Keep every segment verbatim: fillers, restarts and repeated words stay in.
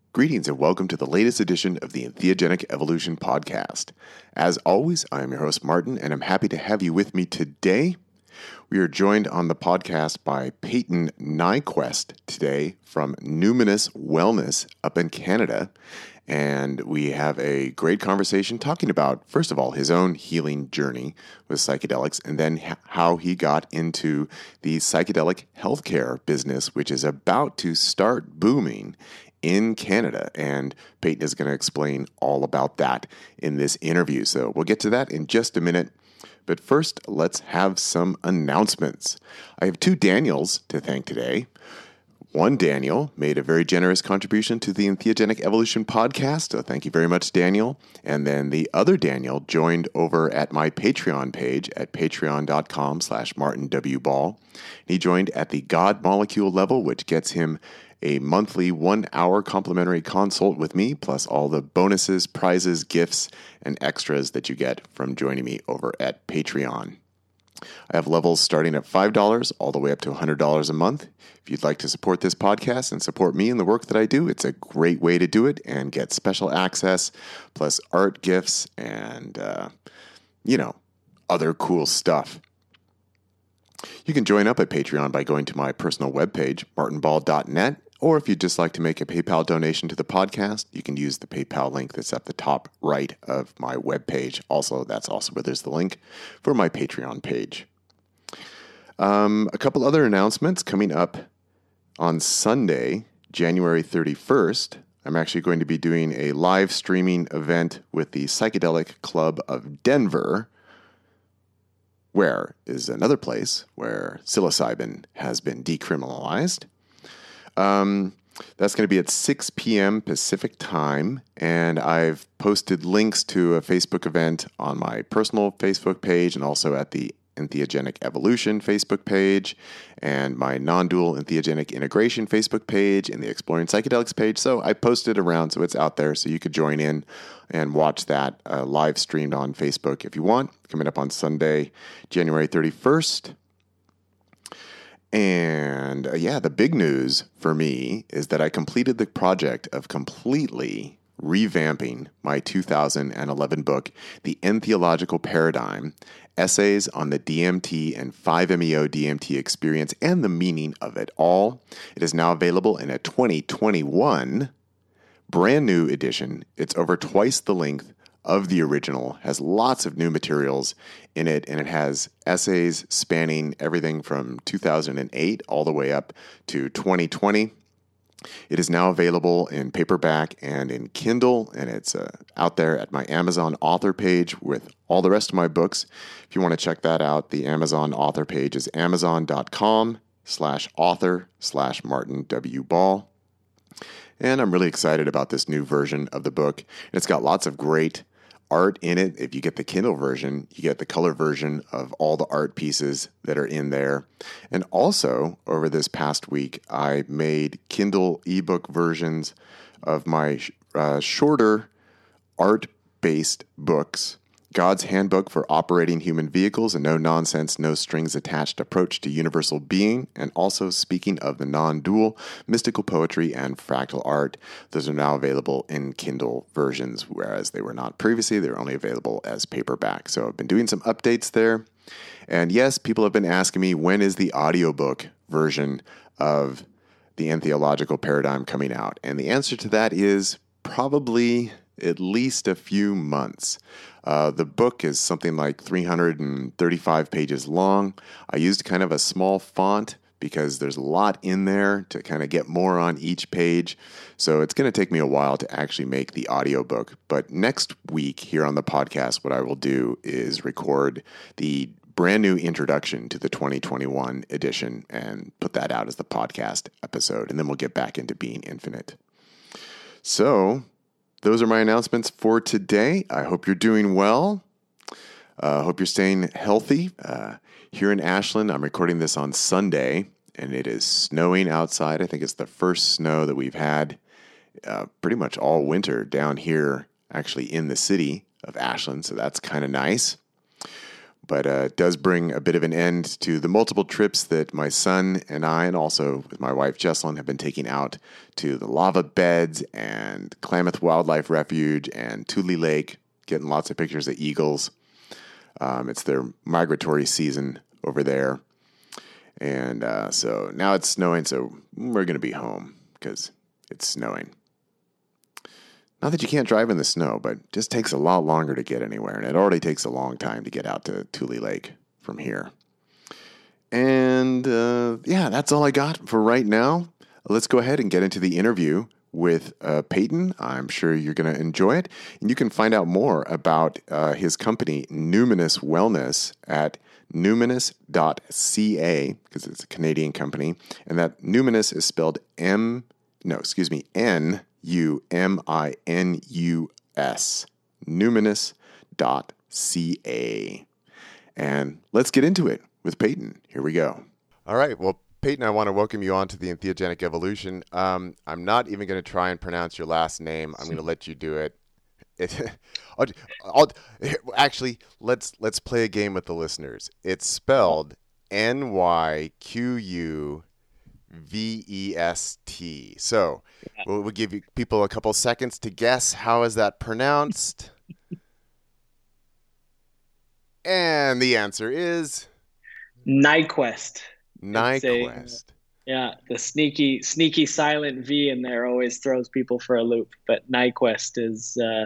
Greetings and welcome to the latest edition of the Entheogenic Evolution Podcast. As always, I am your host, Martin, and I'm happy to have you with me today. We are joined on the podcast by Peyton Nyquist today from Numinous Wellness up in Canada. And we have a great conversation talking about, first of all, his own healing journey with psychedelics, and then how he got into the psychedelic healthcare business, which is about to start booming in Canada. And Peyton is going to explain all about that in this interview. So we'll get to that in just a minute. But first, let's have some announcements. I have two Daniels to thank today. One Daniel made a very generous contribution to the Entheogenic Evolution podcast, so thank you very much, Daniel. And then the other Daniel joined over at my Patreon page at patreon.com slash martinwball. He joined at the God Molecule level, which gets him a monthly one-hour complimentary consult with me, plus all the bonuses, prizes, gifts, and extras that you get from joining me over at Patreon. I have levels starting at five dollars all the way up to one hundred dollars a month. If you'd like to support this podcast and support me in the work that I do, it's a great way to do it and get special access, plus art gifts and, uh, you know, other cool stuff. You can join up at Patreon by going to my personal webpage, martin ball dot net, or if you'd just like to make a PayPal donation to the podcast, you can use the PayPal link that's at the top right of my webpage. Also, that's also where there's the link for my Patreon page. Um, a couple other announcements coming up on Sunday, January thirty-first. I'm actually going to be doing a live streaming event with the Psychedelic Club of Denver, where is another place where psilocybin has been decriminalized. Um, that's going to be at six p.m. Pacific time, and I've posted links to a Facebook event on my personal Facebook page and also at the Entheogenic Evolution Facebook page and my non-dual entheogenic integration Facebook page and the Exploring Psychedelics page. So I posted around, so it's out there, so you could join in and watch that uh, live streamed on Facebook if you want, coming up on Sunday, January thirty-first. And uh, yeah, the big news for me is that I completed the project of completely revamping my two thousand eleven book, The Entheological Paradigm, Essays on the D M T and five M E O D M T Experience and the Meaning of It All. It is now available in a twenty twenty-one brand new edition. It's over twice the length of the original, has lots of new materials in it, and it has essays spanning everything from two thousand eight all the way up to twenty twenty. It is now available in paperback and in Kindle, and it's uh, out there at my Amazon author page with all the rest of my books. If you want to check that out, the Amazon author page is amazon.com slash author slash Martin W. Ball. And I'm really excited about this new version of the book. It's got lots of great art in it. If you get the Kindle version, you get the color version of all the art pieces that are in there. And also, over this past week, I made Kindle ebook versions of my uh, shorter art-based books, God's Handbook for Operating Human Vehicles, a no-nonsense, no-strings-attached approach to universal being, and also speaking of the non-dual, mystical poetry, and fractal art. Those are now available in Kindle versions, whereas they were not previously. They were only available as paperback. So I've been doing some updates there. And yes, people have been asking me, when is the audiobook version of the Entheological Paradigm coming out? And the answer to that is probably at least a few months. Uh, the book is something like three hundred thirty-five pages long. I used kind of a small font because there's a lot in there to kind of get more on each page. So it's going to take me a while to actually make the audiobook. But next week here on the podcast, what I will do is record the brand new introduction to the twenty twenty-one edition and put that out as the podcast episode. And then we'll get back into Being Infinite. So those are my announcements for today. I hope you're doing well. I uh, hope you're staying healthy. Uh, here in Ashland, I'm recording this on Sunday, and it is snowing outside. I think it's the first snow that we've had uh, pretty much all winter down here, actually in the city of Ashland, so that's kind of nice. but uh, it does bring a bit of an end to the multiple trips that my son and I, and also with my wife Jesselyn, have been taking out to the lava beds and Klamath Wildlife Refuge and Tule Lake, getting lots of pictures of eagles. Um, it's their migratory season over there. And uh, so now it's snowing, so we're going to be home because it's snowing. Not that you can't drive in the snow, but it just takes a lot longer to get anywhere. And it already takes a long time to get out to Tule Lake from here. And uh, yeah, that's all I got for right now. Let's go ahead and get into the interview with uh, Peyton. I'm sure you're going to enjoy it. And you can find out more about uh, his company, Numinous Wellness, at numinous dot c a, because it's a Canadian company. And that Numinous is spelled M, no, excuse me, N U M I N U S, numinous dot c a. And let's get into it with Peyton. Here we go. All right. Well, Peyton, I want to welcome you on to the Entheogenic Evolution. Um, I'm not even going to try and pronounce your last name. I'm going to let you do it. it I'll, I'll, actually, let's let's play a game with the listeners. It's spelled N Y Q U V E S T. So we'll, we'll give you people a couple seconds to guess how is that pronounced. And the answer is Nyquist. Nyquist. A, yeah, the sneaky, sneaky silent V in there always throws people for a loop. But Nyquist is uh,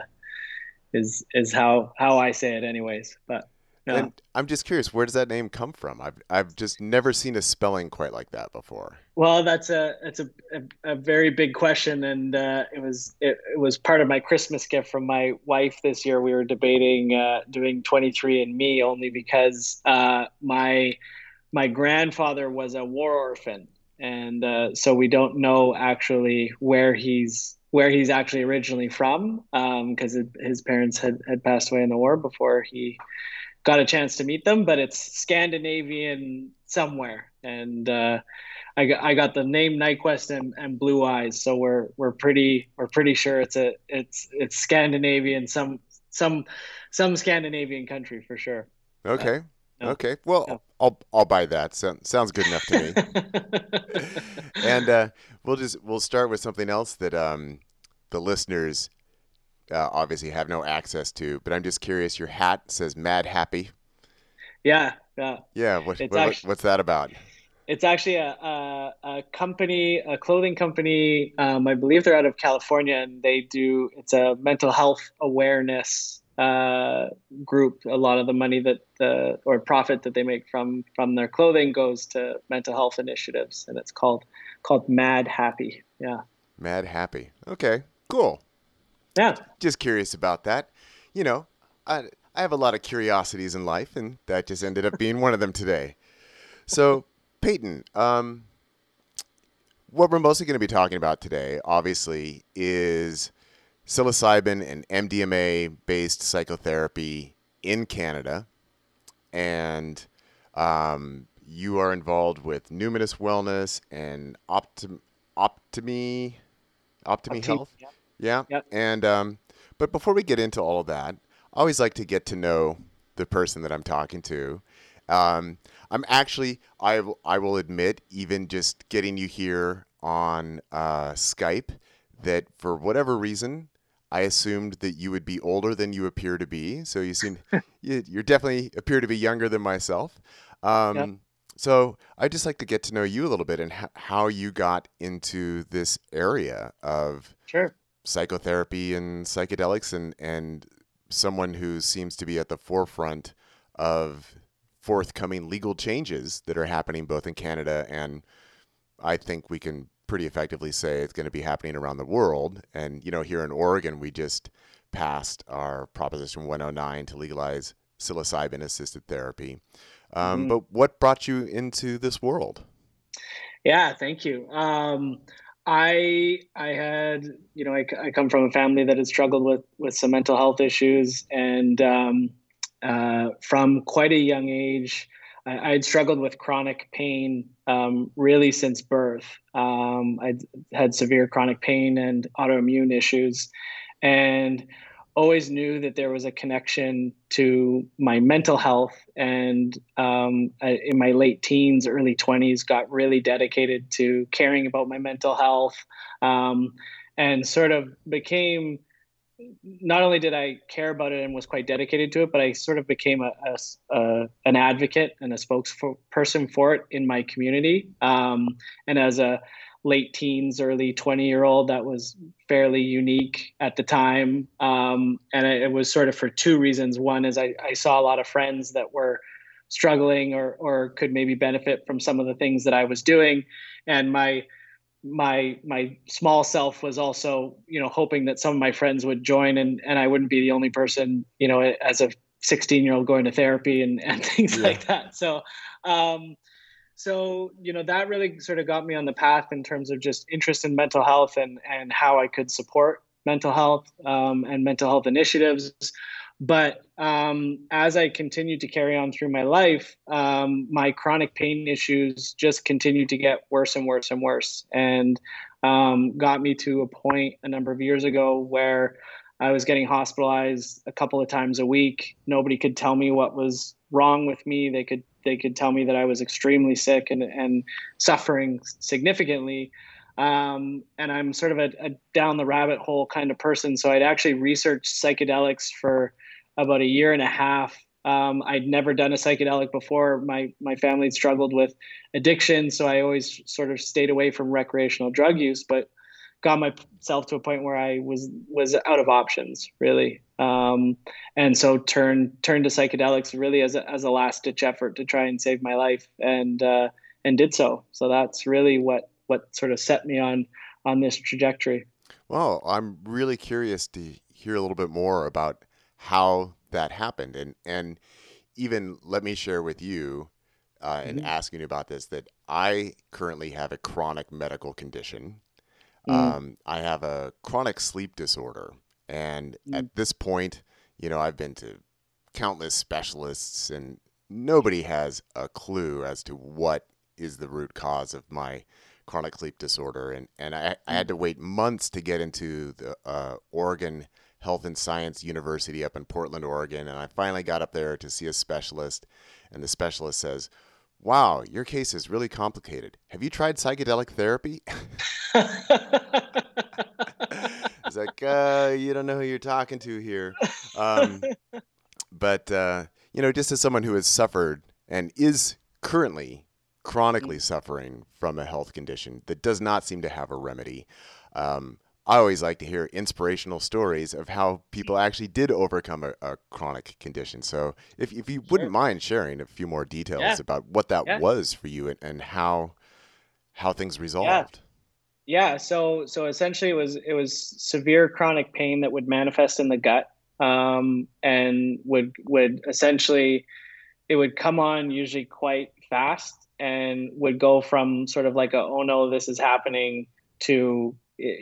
is is how how I say it, anyways. But yeah. And I'm just curious, where does that name come from? I've I've just never seen a spelling quite like that before. Well, that's a it's a, a, a very big question, and uh, it was it, it was part of my Christmas gift from my wife this year. We were debating uh, doing twenty-three and me only because uh, my my grandfather was a war orphan, and uh, so we don't know actually where he's where he's actually originally from, because um, his parents had, had passed away in the war before he got a chance to meet them. But it's Scandinavian somewhere, and uh, I got I got the name Nyquist and, and Blue Eyes, so we're we're pretty we're pretty sure it's a it's it's Scandinavian, some some some Scandinavian country for sure. Okay. Uh, okay. Well, yeah. I'll I'll buy that. So, sounds good enough to me. And uh, we'll just we'll start with something else that um the listeners uh, obviously have no access to, but I'm just curious. Your hat says "Mad Happy." Yeah. Yeah. Yeah. What, what actually, what's that about? It's actually a, a, a company, a clothing company. Um, I believe they're out of California, and they do, it's a mental health awareness uh, group. A lot of the money that the, or profit that they make from, from their clothing goes to mental health initiatives. And it's called, called Mad Happy. Yeah. Mad Happy. Okay, cool. Yeah. Just curious about that. You know, I, I have a lot of curiosities in life, and that just ended up being one of them today. So, Peyton, um, what we're mostly going to be talking about today, obviously, is psilocybin and M D M A-based psychotherapy in Canada. And um, you are involved with Numinous Wellness and Optim- Optimi, Optimi Optim- Health. Yeah. Yeah. Yep. And um, but before we get into all of that, I always like to get to know the person that I'm talking to. Um, I'm actually, I, w- I will admit, even just getting you here on uh, Skype, that for whatever reason, I assumed that you would be older than you appear to be. So you seem, you you're definitely appear to be younger than myself. Um, Yep. So I'd just like to get to know you a little bit and h- how you got into this area of Sure. psychotherapy and psychedelics, and, and someone who seems to be at the forefront of forthcoming legal changes that are happening both in Canada and I think we can pretty effectively say it's going to be happening around the world. And, you know, here in Oregon, we just passed our Proposition one oh nine to legalize psilocybin-assisted therapy. Um, Mm-hmm. But what brought you into this world? Yeah, thank you. Um, I I had, you know, I, I come from a family that has struggled with with some mental health issues, and um, uh, from quite a young age, I had struggled with chronic pain um, really since birth. Um, I'd had severe chronic pain and autoimmune issues, and always knew that there was a connection to my mental health. And um, I, in my late teens, early twenties, got really dedicated to caring about my mental health, um, and sort of became, not only did I care about it and was quite dedicated to it, but I sort of became a, a, a an advocate and a spokesperson for it in my community. Um, and as a late teens, early twenty year old, that was fairly unique at the time. Um, and it, it was sort of for two reasons. One is I, I saw a lot of friends that were struggling or, or could maybe benefit from some of the things that I was doing. And my my my small self was also, you know, hoping that some of my friends would join, and and I wouldn't be the only person, you know, as a sixteen year old going to therapy and and things Yeah. like that. So um so you know, that really sort of got me on the path in terms of just interest in mental health and and how I could support mental health, um, and mental health initiatives. But um, as I continued to carry on through my life, um, my chronic pain issues just continued to get worse and worse and worse, and um, got me to a point a number of years ago where I was getting hospitalized a couple of times a week. Nobody could tell me what was wrong with me. They could they could tell me that I was extremely sick and and suffering significantly. Um, and I'm sort of a, a down the rabbit hole kind of person. So I'd actually researched psychedelics for about a year and a half. Um, I'd never done a psychedelic before. My my family had struggled with addiction, so I always sort of stayed away from recreational drug use. But got myself to a point where I was was out of options, really, um, and so turned turned to psychedelics really as a as a last ditch effort to try and save my life, and uh, and did so. So that's really what what sort of set me on on this trajectory. Well, I'm really curious to hear a little bit more about how that happened, and and even let me share with you, uh, and Mm-hmm. asking you about this, that I currently have a chronic medical condition. Mm-hmm. Um, I have a chronic sleep disorder, and Mm-hmm. at this point, you know, I've been to countless specialists, and nobody has a clue as to what is the root cause of my chronic sleep disorder. And and I, I had to wait months to get into the uh, Oregon Health and Science University up in Portland, Oregon, and I finally got up there to see a specialist, and the specialist says, "Wow, your case is really complicated. Have you tried psychedelic therapy?" It's like, uh, you don't know who you're talking to here. Um, but, uh, you know, just as someone who has suffered and is currently chronically suffering from a health condition that does not seem to have a remedy, um, I always like to hear inspirational stories of how people actually did overcome a, a chronic condition. So if, if you wouldn't Sure. mind sharing a few more Yeah. details about what that Yeah. was for you, and, and how how things Yeah. resolved. Yeah. So so essentially, it was it was severe chronic pain that would manifest in the gut, um, and would would essentially, it would come on usually quite fast, and would go from sort of like a, oh no, this is happening, to,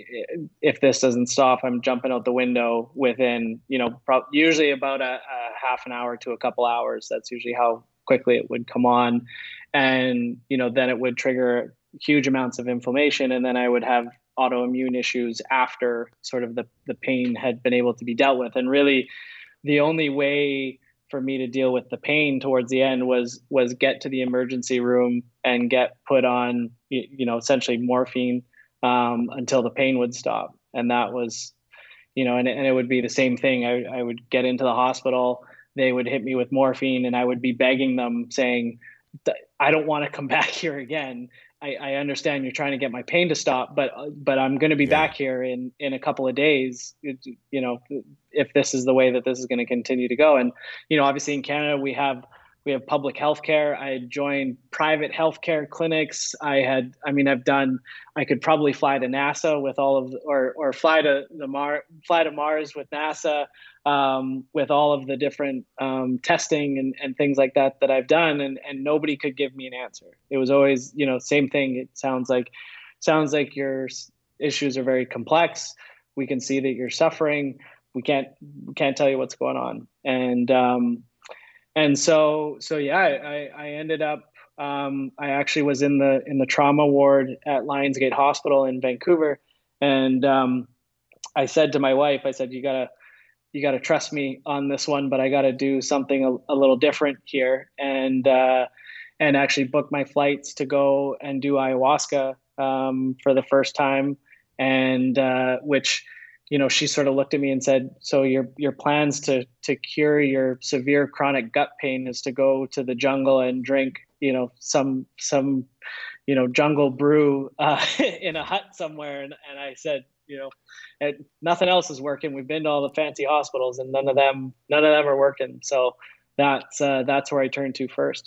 if this doesn't stop, I'm jumping out the window within, you know, pro- usually about a, a half an hour to a couple hours. That's usually how quickly it would come on. And, you know, then it would trigger huge amounts of inflammation. And then I would have autoimmune issues after sort of the, the pain had been able to be dealt with. And really, the only way for me to deal with the pain towards the end was was get to the emergency room and get put on, you know, essentially morphine, um, until the pain would stop. And that was, you know, and, and it would be the same thing. I, I would get into the hospital, they would hit me with morphine, and I would be begging them, saying, I don't want to come back here again. I, I understand you're trying to get my pain to stop, but but I'm going to be Yeah. back here in in a couple of days. You know, if this is the way that this is going to continue to go. And you know, obviously in Canada we have we have public health care. I had joined private healthcare clinics. I had, I mean, I've done. I could probably fly to NASA with all of, or or fly to the Mar, fly to Mars with NASA, um, with all of the different um, testing and, and things like that that I've done, and and nobody could give me an answer. It was always, you know, same thing. It sounds like sounds like your issues are very complex. We can see that you're suffering. We can't we can't tell you what's going on. And um, and so so yeah, I I ended up. Um, I actually was in the in the trauma ward at Lionsgate Hospital in Vancouver, and um, I said to my wife, I said, "You gotta." you got to trust me on this one, but I got to do something a, a little different here. And, uh, and actually book my flights to go and do ayahuasca, um, for the first time. And, uh, which, you know, she sort of looked at me and said, so your, your plans to, to cure your severe chronic gut pain is to go to the jungle and drink, you know, some, some, you know, jungle brew, uh, in a hut somewhere. And, and I said, you know, it, nothing else is working. We've been to all the fancy hospitals and none of them, none of them are working. So that's, uh, that's where I turned to first.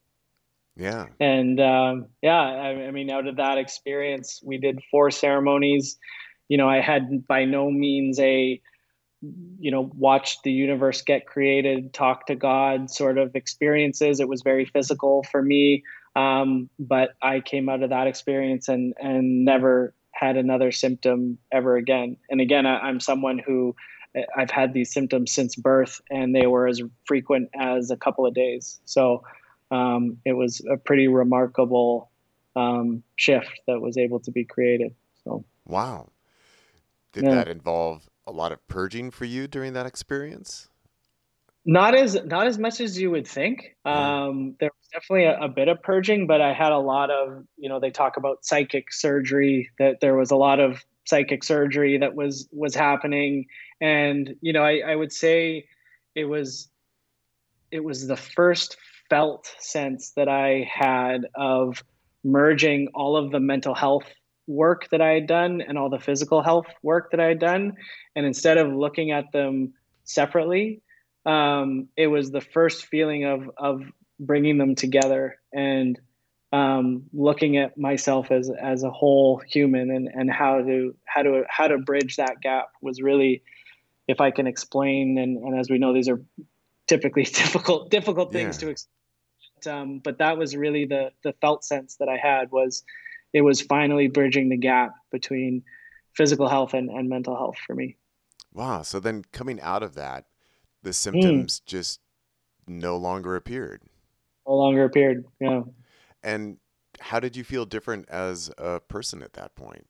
Yeah. And, um, yeah, I, I mean, out of that experience, we did four ceremonies. You know, I had by no means a, you know, watch the universe get created, talk to God sort of experiences. It was very physical for me. Um, but I came out of that experience and, and never had another symptom ever again. And again, I, I'm someone who I've had these symptoms since birth and they were as frequent as a couple of days. So, um, it was a pretty remarkable, um, shift that was able to be created. So, Wow. Did yeah. that involve a lot of purging for you during that experience? Not as not as much as you would think. Yeah. Um, there was definitely a, a bit of purging, but I had a lot of, you know, they talk about psychic surgery, that there was a lot of psychic surgery that was was happening. And, you know, I, I would say it was it was the first felt sense that I had of merging all of the mental health work that I had done and all the physical health work that I had done. And instead of looking at them separately, um, it was the first feeling of of bringing them together and, um, looking at myself as as a whole human, and and how to how to how to bridge that gap was really, if I can explain. And, and as we know, these are typically difficult difficult things Yeah. to explain. Um, but that was really the the felt sense that I had, was it was finally bridging the gap between physical health and, and mental health for me. Wow. So then coming out of that, the Mm, symptoms just no longer appeared. no longer appeared. Yeah. And how did you feel different as a person at that point?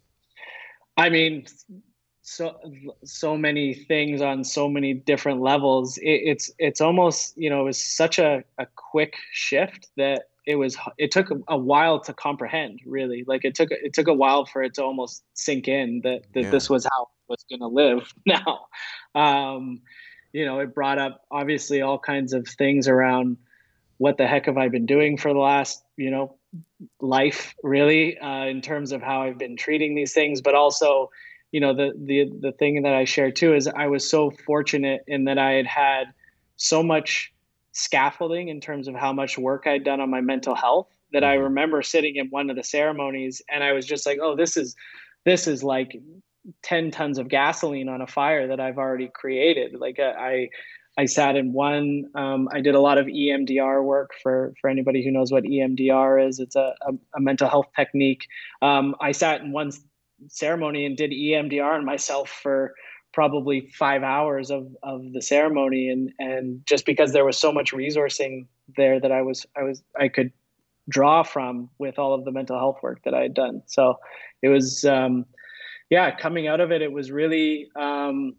I mean, so so many things on so many different levels. It, it's it's almost, you know, it was such a, a quick shift that it was it took a, a while to comprehend, really. Like it took it took a while for it to almost sink in that that Yeah. this was how I was going to live now. Um, you know, it brought up obviously all kinds of things around what the heck have I been doing for the last, you know, life, really, uh, in terms of how I've been treating these things. But also, you know, the the the thing that I share too is I was so fortunate in that I had had so much scaffolding in terms of how much work I'd done on my mental health, that I Hmm. remember sitting in one of the ceremonies and I was just like, oh, this is this is like ten tons of gasoline on a fire that I've already created. Like uh, I I sat in one. Um, I did a lot of E M D R work for for anybody who knows what E M D R is. It's a, a, a mental health technique. Um, I sat in one ceremony and did E M D R on myself for probably five hours of of the ceremony, and and just because there was so much resourcing there that I was I was I could draw from with all of the mental health work that I had done. So it was, um, yeah, coming out of it, it was really. Um,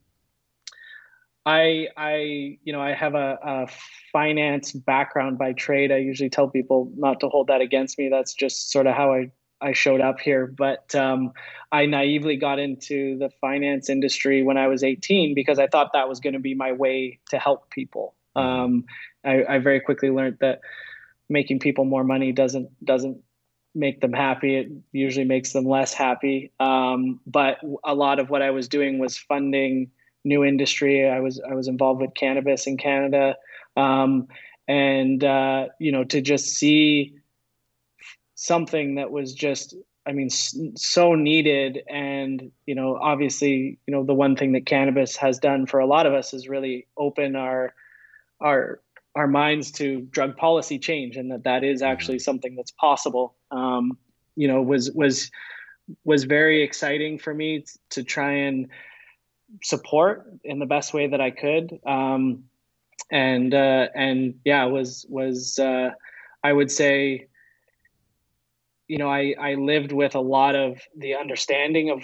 I, I, you know, I have a, a finance background by trade. I usually tell people not to hold that against me. That's just sort of how I, I showed up here. But um, I naively got into the finance industry when I was eighteen because I thought that was going to be my way to help people. Hmm. Um, I, I very quickly learned that making people more money doesn't doesn't make them happy. It usually makes them less happy. Um, but a lot of what I was doing was funding new industry. I was I was involved with cannabis in Canada, um, and uh, you know, to just see something that was just, I mean, so needed. And you know, obviously, you know, the one thing that cannabis has done for a lot of us is really open our our our minds to drug policy change, and that that is Hmm. actually something that's possible. Um, you know, was was was very exciting for me to try and support in the best way that I could. Um, and uh, and yeah, was was uh, I would say, you know, I I lived with a lot of the understanding of what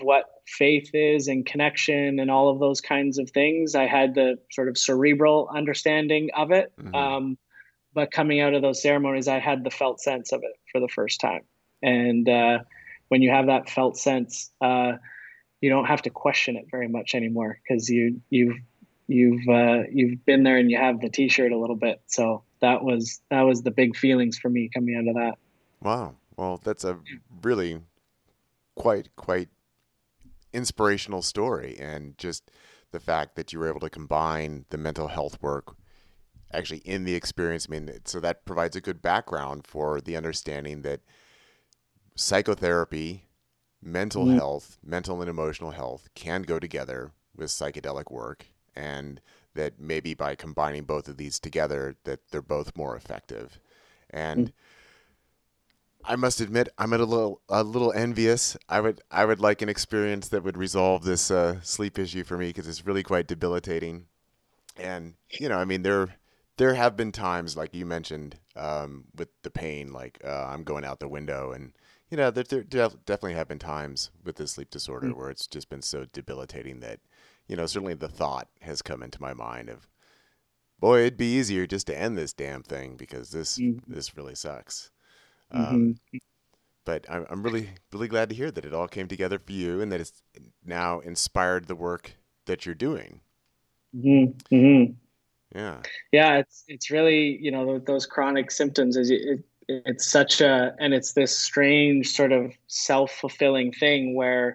faith is and connection and all of those kinds of things. I had the sort of cerebral understanding of it. Mm-hmm. Um, but coming out of those ceremonies, I had the felt sense of it for the first time. And uh, when you have that felt sense, uh, you don't have to question it very much anymore because you you've you've uh, you've been there and you have the T-shirt a little bit. So that was that was the big feelings for me coming out of that. Wow. Well, that's a really quite quite inspirational story, and just the fact that you were able to combine the mental health work actually in the experience. I mean, so that provides a good background for the understanding that psychotherapy, mental Mm-hmm. health, mental and emotional health can go together with psychedelic work, and that maybe by combining both of these together that they're both more effective. And I must admit, I'm a little a little envious. I would I would like an experience that would resolve this uh, sleep issue for me, because it's really quite debilitating. And you know, I mean, there there have been times, like you mentioned, um, with the pain, like uh, I'm going out the window, and you know, there, there def- definitely have been times with this sleep disorder where it's just been so debilitating that, you know, certainly the thought has come into my mind of, boy, it'd be easier just to end this damn thing, because this Mm-hmm. this really sucks. Um, Mm-hmm. but I'm, I'm really, really glad to hear that it all came together for you, and that it's now inspired the work that you're doing. Mm-hmm. Mm-hmm. Yeah. Yeah, it's it's really, you know, those chronic symptoms is it, it's such a, and it's this strange sort of self-fulfilling thing where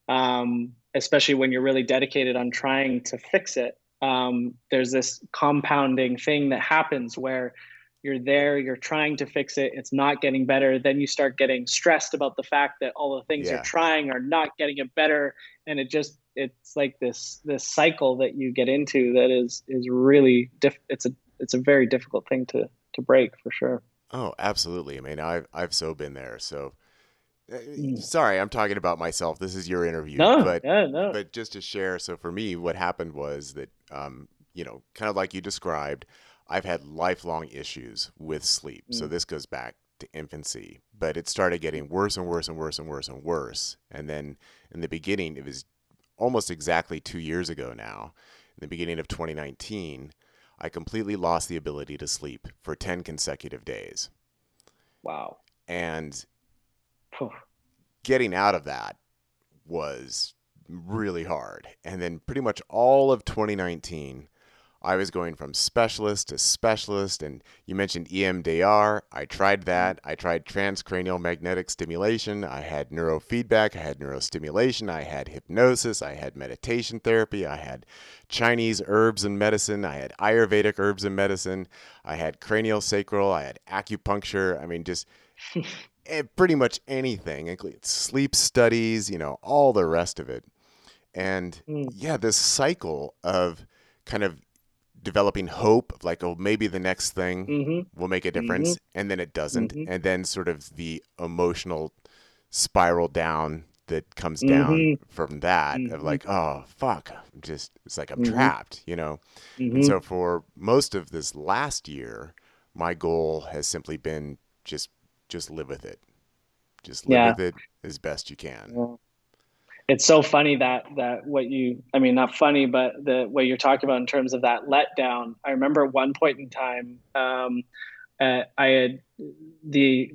um especially when you're really dedicated on trying to fix it, um there's this compounding thing that happens where you're there, you're trying to fix it, it's not getting better, then you start getting stressed about the fact that all the things you're Yeah. trying are not getting it better, and it just it's like this this cycle that you get into that is is really diff it's a it's a very difficult thing to to break for sure. Oh, absolutely. I mean, I've I've so been there. So, uh, Mm. sorry, I'm talking about myself. This is your interview, No, but yeah, no. but just to share. So for me, what happened was that, um, you know, kind of like you described, I've had lifelong issues with sleep. So Mm. this goes back to infancy, but it started getting worse and worse and worse and worse and worse. And then in the beginning, it was almost exactly two years ago now. In the beginning of twenty nineteen, I completely lost the ability to sleep for ten consecutive days. Wow. And Phew. getting out of that was really hard. And then pretty much all of twenty nineteen, I was going from specialist to specialist. And you mentioned E M D R. I tried that. I tried transcranial magnetic stimulation. I had neurofeedback. I had neurostimulation. I had hypnosis. I had meditation therapy. I had Chinese herbs and medicine. I had Ayurvedic herbs and medicine. I had cranial sacral. I had acupuncture. I mean, just eh, pretty much anything, including sleep studies, you know, all the rest of it. And Mm. yeah, this cycle of kind of developing hope of like, oh, maybe the next thing Mm-hmm. will make a Mm-hmm. difference, and then it doesn't, Mm-hmm. and then sort of the emotional spiral down that comes down Mm-hmm. from that of Mm-hmm. like, oh fuck, I'm just it's like I'm Mm-hmm. trapped, you know. And Mm-hmm. so for most of this last year, my goal has simply been just just live with it. Just live Yeah. with it as best you can. Yeah. It's so funny that that what you I mean not funny, but the what you're talking about in terms of that letdown. I remember at one point in time, um, uh, I had the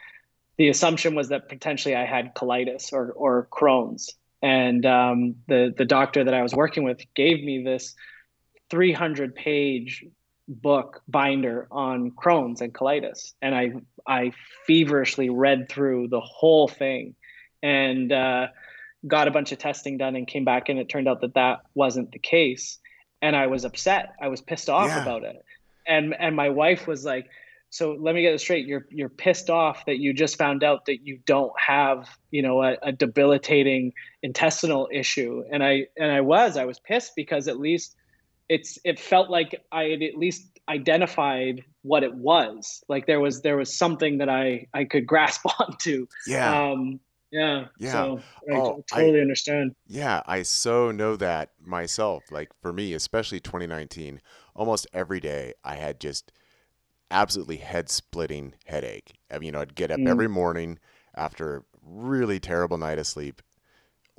the assumption was that potentially I had colitis or or Crohn's, and um, the the doctor that I was working with gave me this three hundred page book binder on Crohn's and colitis, and I I feverishly read through the whole thing, and uh, got a bunch of testing done and came back, and it turned out that that wasn't the case, and I was upset. I was pissed off Yeah. about it, and and my wife was like, so let me get this straight, you're you're pissed off that you just found out that you don't have, you know, a, a debilitating intestinal issue. And i and i was i was pissed because at least it's it felt like I had at least identified what it was. Like there was there was something that I I could grasp onto. Yeah. Um, yeah, Yeah. so I Oh, I totally understand. yeah, I so know that myself. Like for me, especially twenty nineteen, almost every day I had just absolutely head splitting headache. I mean, you know, I'd get up Mm, every morning after a really terrible night of sleep, or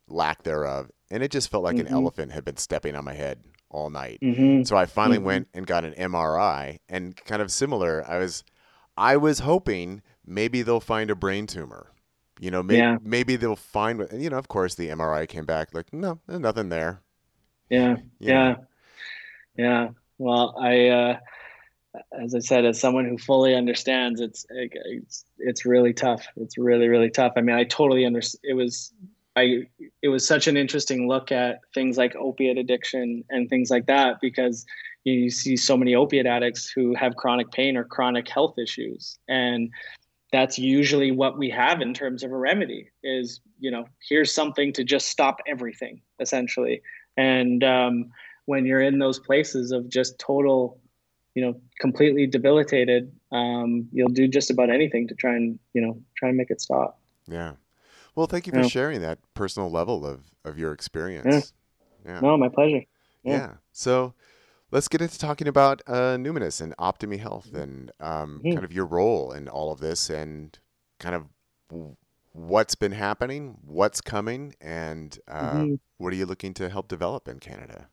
lack thereof. And it just felt like an Mm-hmm. elephant had been stepping on my head all night. Mm-hmm. So I finally Mm-hmm. went and got an M R I, and kind of similar. I was, I was hoping maybe they'll find a brain tumor. You know, maybe Yeah. maybe they'll find. And you know, of course, the M R I came back like, no, there's nothing there. Yeah. You Yeah. know. Yeah. Well, I, uh, as I said, as someone who fully understands, it's it's it's really tough. It's really really tough. I mean, I totally understand. It was I it was such an interesting look at things like opiate addiction and things like that, because you, you see so many opiate addicts who have chronic pain or chronic health issues, and that's usually what we have in terms of a remedy. Is, you know, here's something to just stop everything essentially. And um, when you're in those places of just total, you know, completely debilitated, um, you'll do just about anything to try and, you know, try and make it stop. Yeah. Well, thank you for Yeah. sharing that personal level of of your Yeah. experience. Yeah. No, my pleasure. Yeah. Yeah. So let's get into talking about uh, Numinous and Optimi Health and um, Hmm. kind of your role in all of this and kind of w- what's been happening, what's coming, and uh, Hmm. what are you looking to help develop in Canada?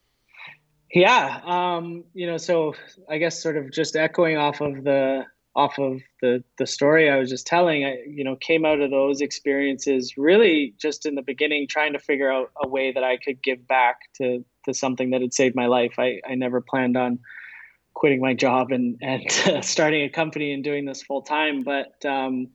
Yeah. Um, you know, so I guess sort of just echoing off of the off of the the story I was just telling, I, you know, came out of those experiences really just in the beginning trying to figure out a way that I could give back to to something that had saved my life. I, I never planned on quitting my job and and starting a company and doing this full time, but um,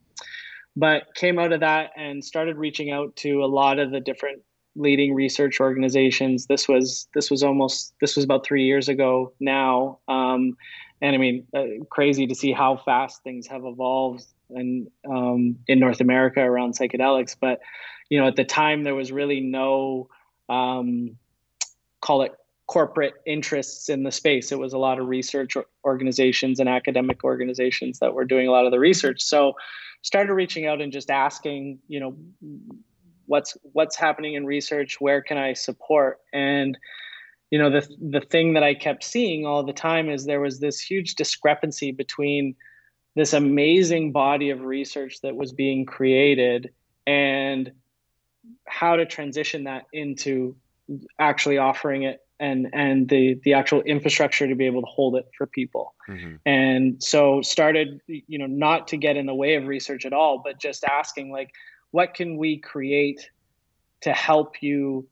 but came out of that and started reaching out to a lot of the different leading research organizations. This was this was almost this was about three years ago now, um, and I mean, uh, crazy to see how fast things have evolved and um, in North America around psychedelics. But you know, at the time, there was really no um, call it corporate interests in the space. It was a lot of research organizations and academic organizations that were doing a lot of the research. So started reaching out and just asking, you know, what's what's happening in research, where can I support? And you know, the the thing that I kept seeing all the time is there was this huge discrepancy between this amazing body of research that was being created and how to transition that into actually offering it and and the the actual infrastructure to be able to hold it for people. Mm-hmm. And so started, you know, not to get in the way of research at all, but just asking like, what can we create to help you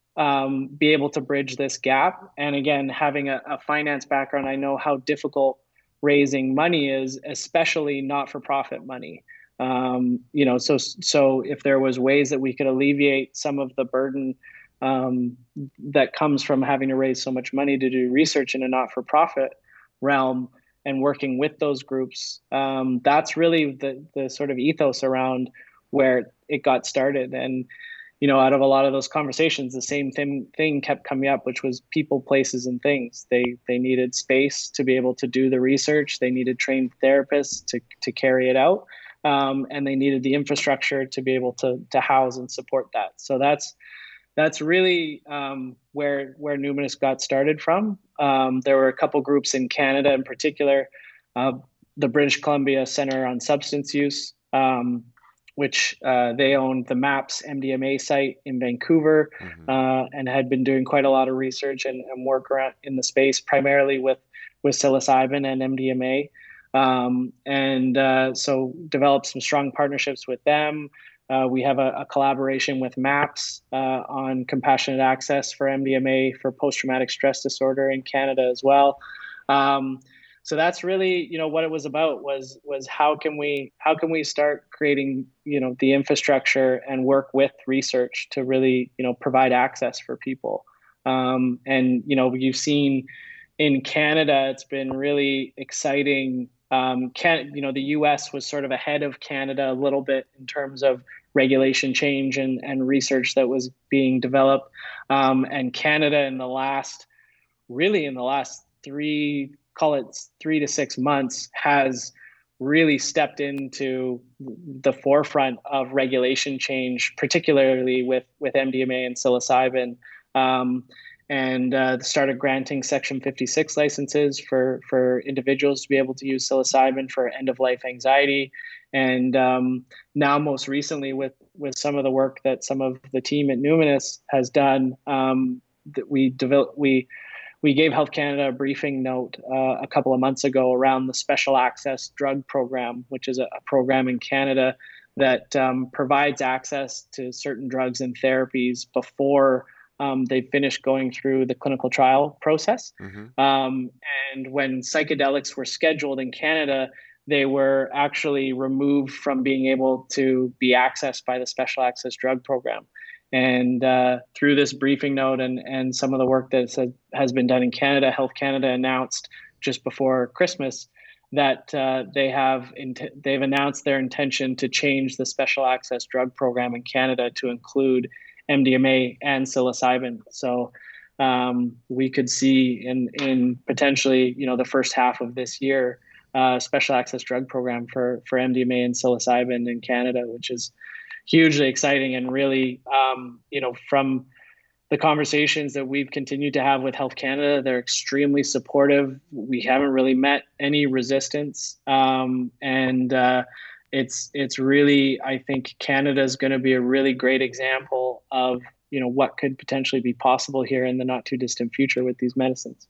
um, be able to bridge this gap? And again, having a, a finance background, I know how difficult raising money is, especially not for profit money. Um, you know, so so if there was ways that we could alleviate some of the burden um, that comes from having to raise so much money to do research in a not-for-profit realm and working with those groups, um, that's really the the sort of ethos around where it got started. And you know, out of a lot of those conversations, the same thing thing kept coming up, which was people, places, and things. They they needed space to be able to do the research. They needed trained therapists to to carry it out, um, and they needed the infrastructure to be able to to house and support that. So that's that's really um, where where Numinous got started from. Um, there were a couple groups in Canada, in particular, uh, the British Columbia Center on Substance Use, um, which uh, they owned the MAPS M D M A site in Vancouver, Mm-hmm. uh, and had been doing quite a lot of research and, and work around in the space, primarily with with psilocybin and M D M A. Um, and uh, so developed some strong partnerships with them. Uh, we have a, a collaboration with MAPS uh, on compassionate access for M D M A for post-traumatic stress disorder in Canada as well. Um, so that's really, you know, what it was about was was how can we how can we start creating, you know, the infrastructure and work with research to really, you know, provide access for people. Um, and you know, you've seen in Canada, it's been really exciting. Um, can, you know, the U S was sort of ahead of Canada a little bit in terms of regulation change and, and research that was being developed. Um, and Canada in the last, really in the last three, call it three to six months, has really stepped into the forefront of regulation change, particularly with, with M D M A and psilocybin. Um, and uh, started granting Section fifty-six licenses for for individuals to be able to use psilocybin for end of life anxiety. And um, now, most recently, with with some of the work that some of the team at Numinus has done, um, that we developed we we gave Health Canada a briefing note uh, a couple of months ago around the Special Access Drug Program, which is a, a program in Canada that um, provides access to certain drugs and therapies before um, they finish going through the clinical trial process. Mm-hmm. Um, and when psychedelics were scheduled in Canada, they were actually removed from being able to be accessed by the Special Access Drug Program. And uh, through this briefing note and, and some of the work that has been done in Canada, Health Canada announced just before Christmas that uh, they have int- they've announced their intention to change the Special Access Drug Program in Canada to include M D M A and psilocybin. So um, we could see in in potentially you know the first half of this year uh, Special Access Drug Program for for M D M A and psilocybin in Canada, which is hugely exciting. And really, um, you know, from the conversations that we've continued to have with Health Canada, they're extremely supportive. We haven't really met any resistance. Um, and uh, it's it's really, I think Canada is going to be a really great example of, you know, what could potentially be possible here in the not too distant future with these medicines.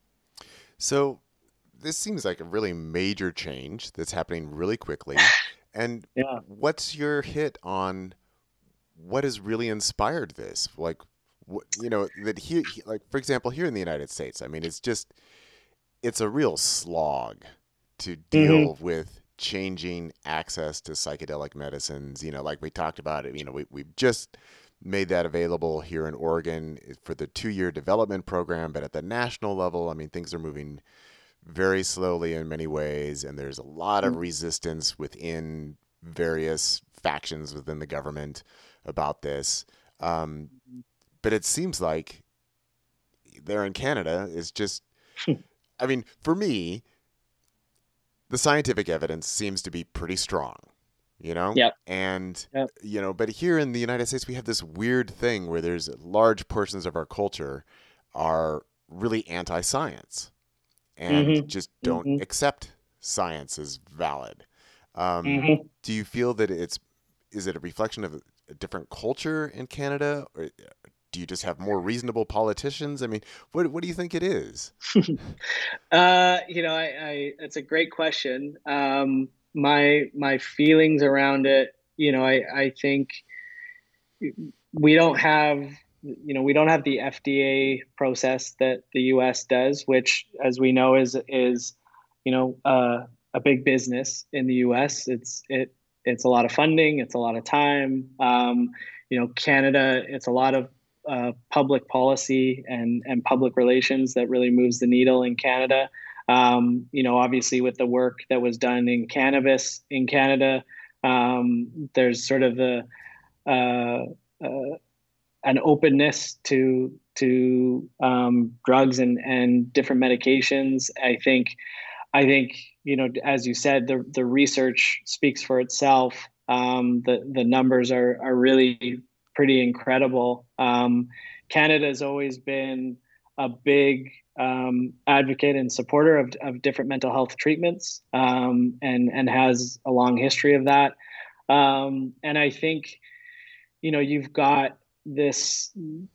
So this seems like a really major change that's happening really quickly. And yeah. What's your hit on what has really inspired this? Like, what, you know, that here, like, for example, here in the United States, I mean, it's just, it's a real slog to deal mm-hmm. with changing access to psychedelic medicines. You know, like we talked about it, you know, we, we've just made that available here in Oregon for the two-year development program. But at the national level, I mean, things are moving very slowly in many ways. And there's a lot of resistance within various factions within the government about this. Um, but it seems like there in Canada is just, I mean, for me, the scientific evidence seems to be pretty strong, you know? Yep. And, yep. you know, but here in the United States, we have this weird thing where there's large portions of our culture are really anti-science and mm-hmm. just don't mm-hmm. accept science as valid. Um, mm-hmm. Do you feel that it's, is it a reflection of a different culture in Canada, or do you just have more reasonable politicians? I mean, what what do you think it is? uh, you know, I, I it's a great question. Um, my my feelings around it, you know, I I think we don't have, you know, we don't have the F D A process that the U S does, which, as we know, is is you know uh, a big business in the U S. It's it. It's a lot of funding. It's a lot of time. Um, you know, Canada, it's a lot of uh, public policy and, and public relations that really moves the needle in Canada. Um, you know, obviously with the work that was done in cannabis in Canada, um, there's sort of the uh, uh, an openness to to um, drugs and, and different medications. I think I think, you know, as you said, the the research speaks for itself. Um, the the numbers are are really pretty incredible. Um, Canada has always been a big um, advocate and supporter of, of different mental health treatments, um, and and has a long history of that. Um, and I think, you know, you've got this.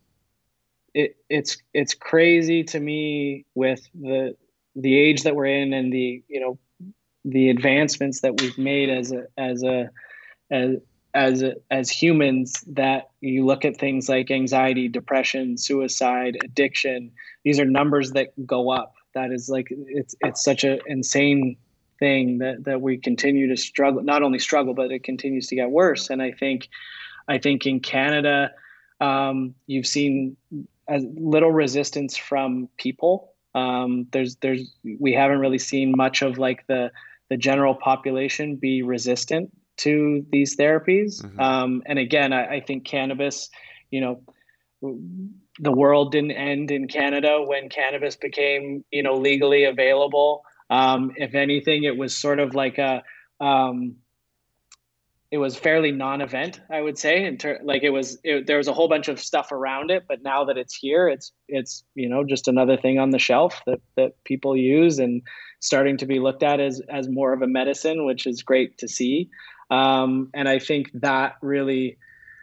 It it's it's crazy to me with the. the age that we're in and the, you know, the advancements that we've made as a, as a, as, as, a, as humans, that you look at things like anxiety, depression, suicide, addiction, these are numbers that go up. That is like, it's, it's such an insane thing that, that we continue to struggle, not only struggle, but it continues to get worse. And I think, I think in Canada, um, you've seen as little resistance from people. Um, there's, there's, we haven't really seen much of like the, the general population be resistant to these therapies. Mm-hmm. Um, and again, I, I think cannabis, you know, the world didn't end in Canada when cannabis became, you know, legally available. Um, if anything, it was sort of like a, um, it was fairly non-event, I would say. In ter- like it was, it, there was a whole bunch of stuff around it, but now that it's here, it's it's you know just another thing on the shelf that that people use and starting to be looked at as as more of a medicine, which is great to see. Um, and I think that really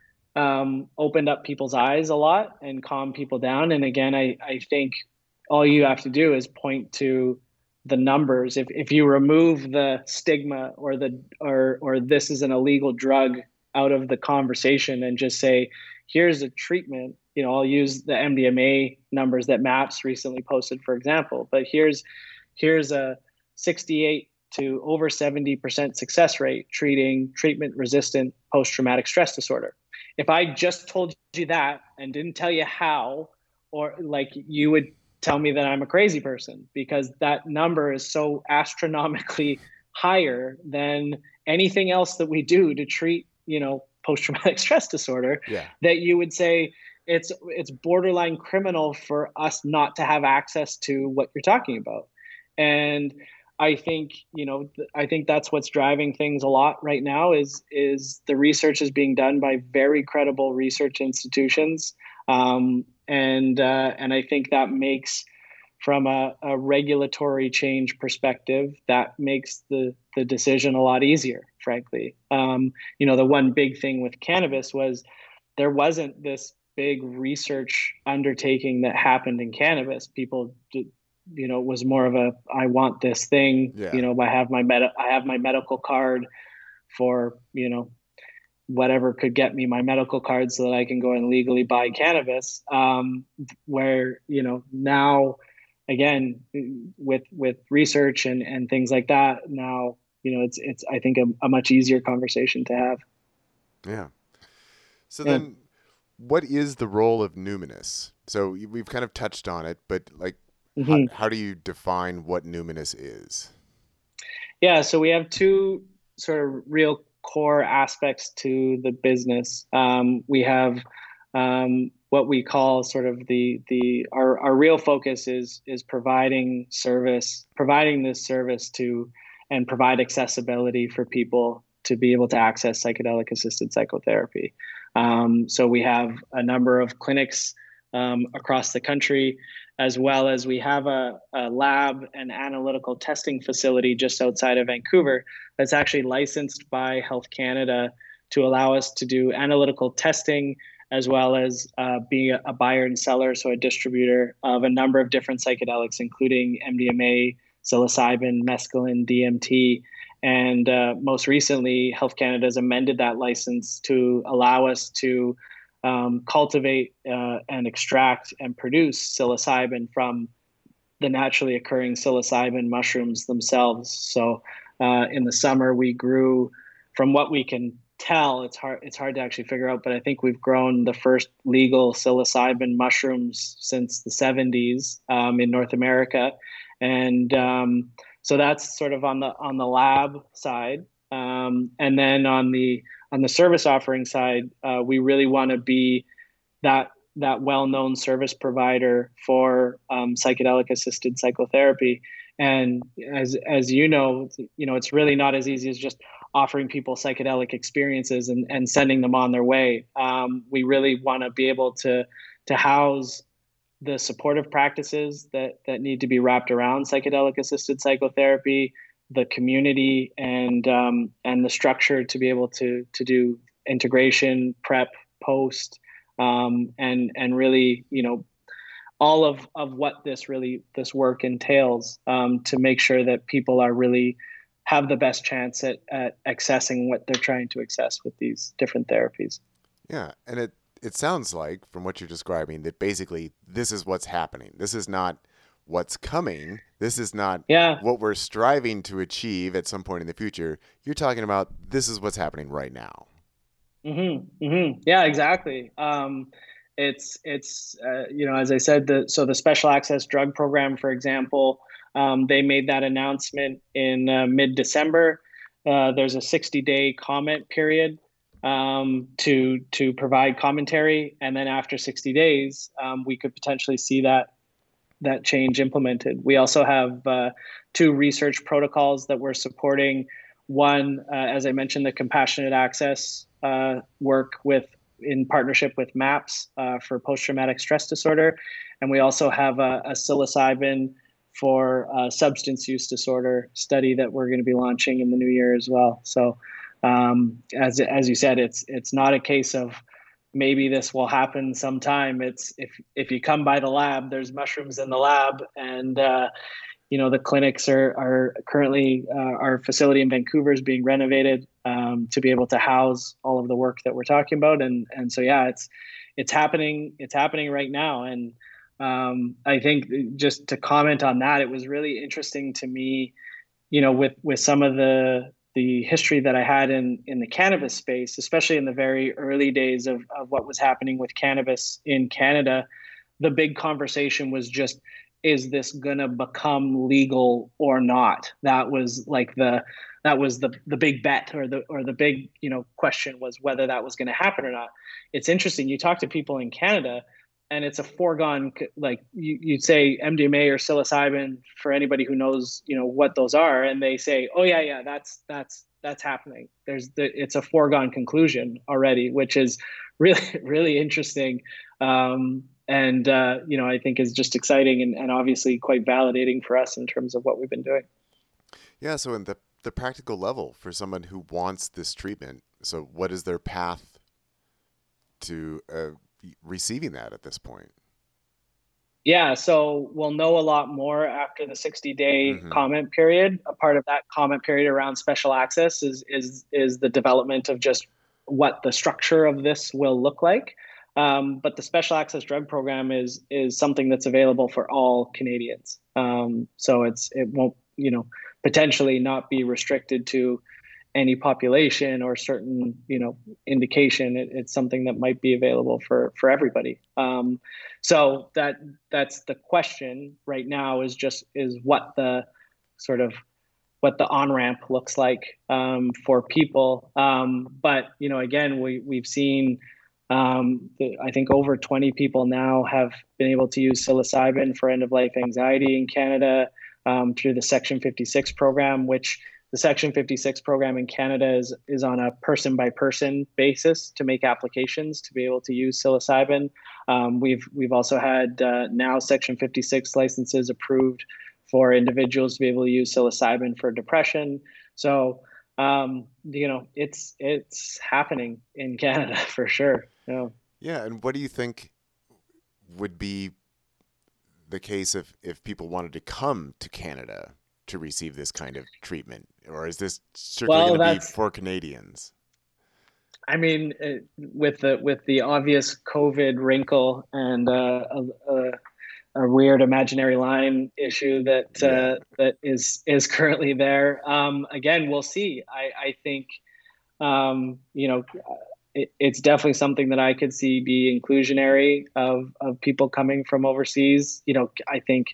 um, opened up people's eyes a lot and calmed people down. And again, I I think all you have to do is point to the numbers. If if you remove the stigma or the or or this is an illegal drug out of the conversation and just say, here's a treatment, you know, I'll use the M D M A numbers that MAPS recently posted, for example. But here's here's a sixty-eight to over seventy percent success rate treating treatment resistant post traumatic stress disorder. If I just told you that and didn't tell you how, or like you would tell me that I'm a crazy person, because that number is so astronomically higher than anything else that we do to treat, you know, post-traumatic stress disorder, Yeah. that you would say it's it's borderline criminal for us not to have access to what you're talking about. And I think, you know, I think that's what's driving things a lot right now is is the research is being done by very credible research institutions. Um, and uh, and I think that makes, from a, a regulatory change perspective, that makes the the decision a lot easier, frankly. Um, you know, the one big thing with cannabis was there wasn't this big research undertaking that happened in cannabis. People did, you know, it was more of a, I want this thing, Yeah. you know, I have my med- I have my medical card for, you know, whatever could get me my medical card so that I can go and legally buy cannabis. Um, where, you know, now again, with, with research and, and things like that, now, you know, it's, it's, I think a, a much easier conversation to have. Yeah. So Yeah. then what is the role of Numinous? So we've kind of touched on it, but like, how, Mm-hmm. how do you define what Numinous is? Yeah. So we have two sort of real core aspects to the business. Um, we have um, what we call sort of the the our, our real focus is is providing service, providing this service to and provide accessibility for people to be able to access psychedelic assisted psychotherapy. Um, so we have a number of clinics um, across the country, as well as we have a, a lab and analytical testing facility just outside of Vancouver that's actually licensed by Health Canada to allow us to do analytical testing, as well as uh, being a buyer and seller, so a distributor of a number of different psychedelics, including M D M A, psilocybin, mescaline, D M T. And uh, most recently, Health Canada has amended that license to allow us to um, cultivate uh, and extract and produce psilocybin from the naturally occurring psilocybin mushrooms themselves. So uh, in the summer, we grew, from what we can tell, it's hard it's hard to actually figure out, but I think we've grown the first legal psilocybin mushrooms since the seventies um, in North America. And um, so that's sort of on the on the lab side. Um, and then on the on the service offering side, uh, we really want to be that that well-known service provider for um, psychedelic assisted psychotherapy. And as as you know, you know, it's really not as easy as just offering people psychedelic experiences and, and sending them on their way. Um, we really want to be able to to house the supportive practices that that need to be wrapped around psychedelic assisted psychotherapy, the community, and um, and the structure to be able to to do integration, prep, post, um, and and really, you know, all of of what this really this work entails, um, to make sure that people are really have the best chance at, at accessing what they're trying to access with these different therapies. Yeah, and it it sounds like, from what you're describing, that basically this is what's happening. This is not what's coming. This is not Yeah. what we're striving to achieve at some point in the future. You're talking about this is what's happening right now. Mm-hmm, mm-hmm. Yeah, exactly. Um, it's it's uh, you know, as I said, the so the special access drug program, for example, um, they made that announcement in uh, mid-December. Uh, there's a sixty day comment period um, to to provide commentary, and then after sixty days, um, we could potentially see that that change implemented. We also have uh, two research protocols that we're supporting. One, uh, as I mentioned, the compassionate access uh, work with in partnership with MAPS uh, for post-traumatic stress disorder, and we also have a, a psilocybin for uh, substance use disorder study that we're going to be launching in the new year as well. So, um, as as you said, it's it's not a case of maybe this will happen sometime. It's if if you come by the lab, there's mushrooms in the lab, and uh, you know the clinics are are currently uh, our facility in Vancouver is being renovated um, to be able to house all of the work that we're talking about, and and so yeah, it's it's happening it's happening right now, and um, I think just to comment on that, it was really interesting to me, you know, with with some of the the history that I had in in the cannabis space, especially in the very early days of of what was happening with cannabis in Canada. The big conversation was just, is this gonna become legal or not? That was like the that was the the big bet, or the or the big, you know, question was whether that was going to happen or not. It's interesting. You talk to people in Canada, and it's a foregone, like you, you'd say M D M A or psilocybin for anybody who knows, you know, what those are, and they say, oh yeah, yeah, that's that's that's happening. There's the, it's a foregone conclusion already, which is really really interesting. Um, and uh, you know, I think is just exciting and, and obviously quite validating for us in terms of what we've been doing. Yeah. So in the the practical level for someone who wants this treatment, so what is their path to uh, receiving that at this point? Yeah, so we'll know a lot more after the sixty day Mm-hmm. comment period. A part of that comment period around special access is is is the development of just what the structure of this will look like. Um, but the special access drug program is is something that's available for all Canadians. Um, so it's it won't, you know, potentially not be restricted to any population or certain, you know, indication. It, it's something that might be available for for everybody. Um, so that that's the question right now, is just is what the sort of what the on ramp looks like um, for people. Um, but you know, again, we we've seen. Um, the, I think over twenty people now have been able to use psilocybin for end of life anxiety in Canada um, through the Section fifty-six program, which the Section fifty-six program in Canada is, is on a person by person basis to make applications to be able to use psilocybin. Um, we've we've also had uh, now Section fifty-six licenses approved for individuals to be able to use psilocybin for depression. So um, you know, it's it's happening in Canada for sure. Yeah. Yeah. And what do you think would be the case if, if people wanted to come to Canada to receive this kind of treatment? Or is this strictly Well, going to be that's, for Canadians? I mean, uh, with the with the obvious COVID wrinkle and uh, a, a, a weird imaginary line issue that Yeah. uh, that is is currently there. Um, again, we'll see. I, I think um, you know, it, it's definitely something that I could see be inclusionary of of people coming from overseas. You know, I think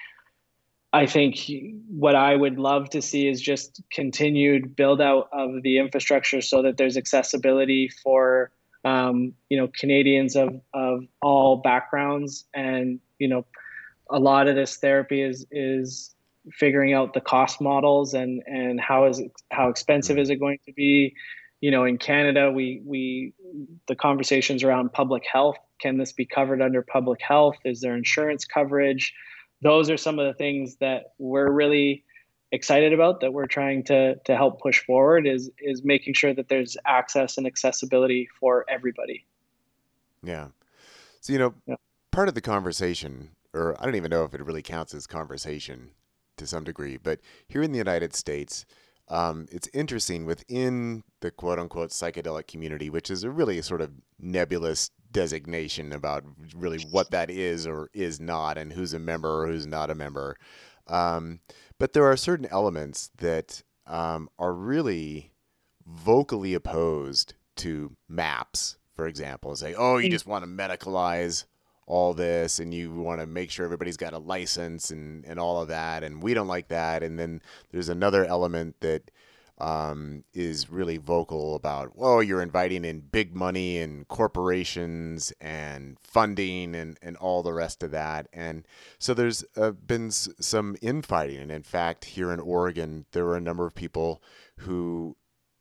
I think what I would love to see is just continued build out of the infrastructure so that there's accessibility for um, you know, Canadians of of all backgrounds. And you know, a lot of this therapy is is figuring out the cost models and and how is it, how expensive is it going to be. You know, in Canada, we we the conversations around public health. Can this be covered under public health? Is there insurance coverage? Those are some of the things that we're really excited about, that we're trying to to help push forward, is is making sure that there's access and accessibility for everybody. Yeah. So, you know, Yeah. part of the conversation, or I don't even know if it really counts as conversation to some degree, but here in the United States, um, it's interesting within the quote unquote psychedelic community, which is a really sort of nebulous designation about really what that is or is not, and who's a member or who's not a member. Um, but there are certain elements that um, are really vocally opposed to MAPS, for example, and say, oh, you just want to medicalize all this and you want to make sure everybody's got a license and, and all of that. And we don't like that. And then there's another element that um, is really vocal about, whoa, you're inviting in big money and corporations and funding and, and all the rest of that. And so there's uh, been s- some infighting. And in fact, here in Oregon, there were a number of people who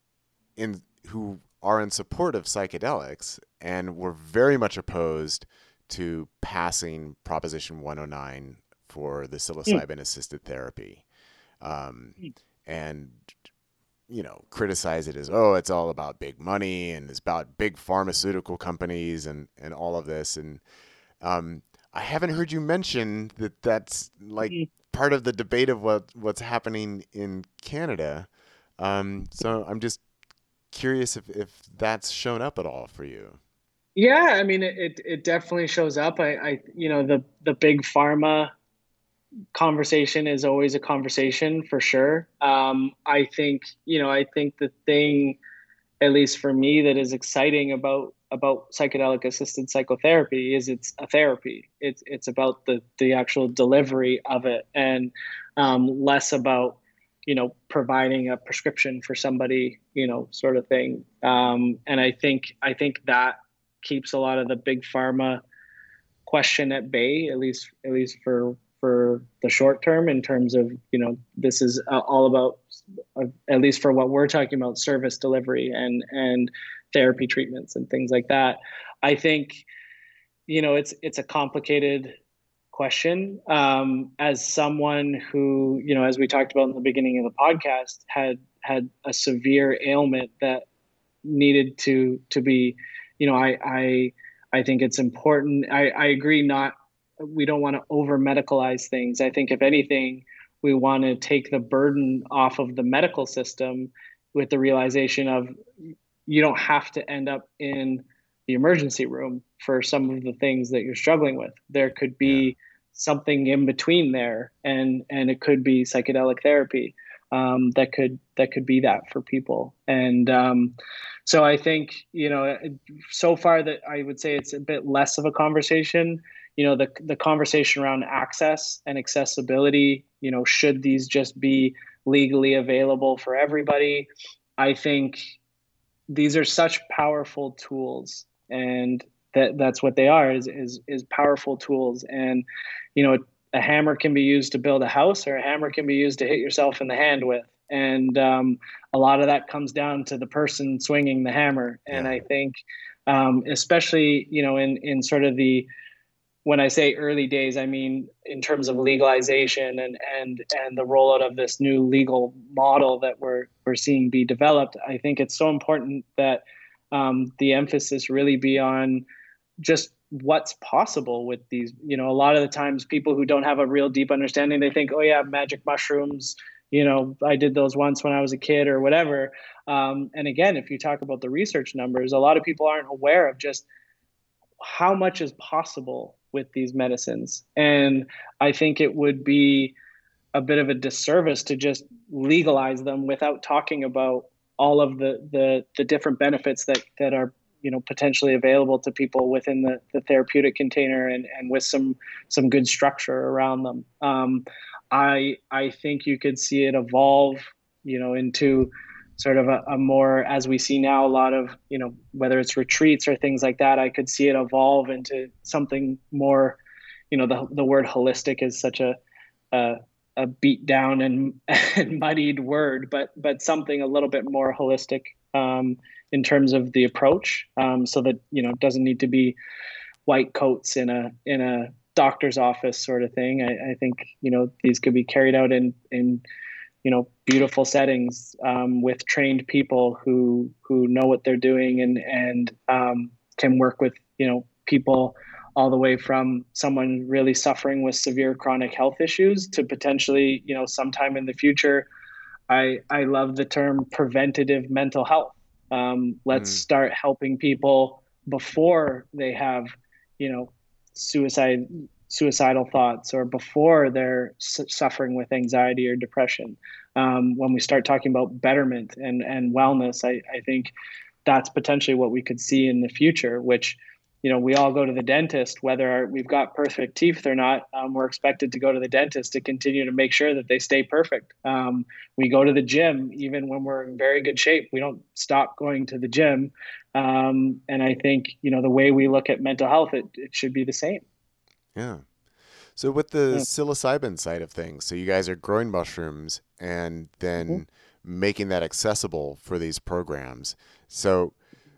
in who are in support of psychedelics and were very much opposed to passing Proposition one oh nine for the psilocybin assisted therapy. Um, and you know, criticize it as, oh, it's all about big money and it's about big pharmaceutical companies and, and all of this. And um, I haven't heard you mention that that's like part of the debate of what, what's happening in Canada. Um, so I'm just curious if, if that's shown up at all for you. Yeah, I mean, it, it, it definitely shows up. I, I, you know, the, the big pharma conversation is always a conversation for sure. Um, I think, you know, I think the thing, at least for me, that is exciting about about psychedelic assisted psychotherapy is it's a therapy. It's it's about the the actual delivery of it, and um, less about, you know, providing a prescription for somebody, you know, sort of thing. Um, and I think I think that keeps a lot of the big pharma question at bay, at least at least for for the short term, in terms of, you know, this is uh, all about, uh, at least for what we're talking about, service delivery and and therapy treatments and things like that. I think, you know, it's it's a complicated question. Um, as someone who, you know, as we talked about in the beginning of the podcast, had had a severe ailment that needed to to be, you know, I I I think it's important. I, I agree. Not we don't want to over medicalize things. I think if anything, we want to take the burden off of the medical system with the realization of, you don't have to end up in the emergency room for some of the things that you're struggling with. There could Yeah. be something in between there, and and it could be psychedelic therapy um, that could that could be that for people. And um, so I think, you know, so far that I would say it's a bit less of a conversation. You know, the the conversation around access and accessibility. You know, should these just be legally available for everybody? I think these are such powerful tools, and that that's what they are, is is is powerful tools. And, you know, a hammer can be used to build a house, or a hammer can be used to hit yourself in the hand with. And um, a lot of that comes down to the person swinging the hammer. And Yeah. I think, um, especially, you know, in in sort of the, when I say early days, I mean in terms of legalization and and and the rollout of this new legal model that we're we're seeing be developed. I think it's so important that um, the emphasis really be on just what's possible with these. You know, a lot of the times people who don't have a real deep understanding, they think, oh yeah, magic mushrooms. You know, I did those once when I was a kid or whatever. Um, and again, if you talk about the research numbers, a lot of people aren't aware of just how much is possible with these medicines. And I think it would be a bit of a disservice to just legalize them without talking about all of the the, the different benefits that that are, you know, potentially available to people within the, the therapeutic container, and, and with some some good structure around them. Um, I I think you could see it evolve, you know, into sort of a, a more, as we see now, a lot of, you know, whether it's retreats or things like that, I could see it evolve into something more, you know, the the word holistic is such a a, a beat down and, and muddied word, but but something a little bit more holistic um, in terms of the approach, um, so that, you know, it doesn't need to be white coats in a in a doctor's office sort of thing. I, I think, you know, these could be carried out in in you know, beautiful settings um, with trained people who who know what they're doing, and and um, can work with, you know, people all the way from someone really suffering with severe chronic health issues to potentially, you know, sometime in the future. I I love the term preventative mental health. Um, let's Mm. start helping people before they have, you know, suicide suicidal thoughts, or before they're su- suffering with anxiety or depression. Um, when we start talking about betterment and and wellness, I, I think that's potentially what we could see in the future, which, you know, we all go to the dentist, whether we've got perfect teeth or not. Um, we're expected to go to the dentist to continue to make sure that they stay perfect. Um, we go to the gym, even when we're in very good shape. We don't stop going to the gym. Um, and I think, you know, the way we look at mental health, it, it should be the same. Yeah. So with the Yeah. psilocybin side of things, so you guys are growing mushrooms and Mm-hmm. then making that accessible for these programs. So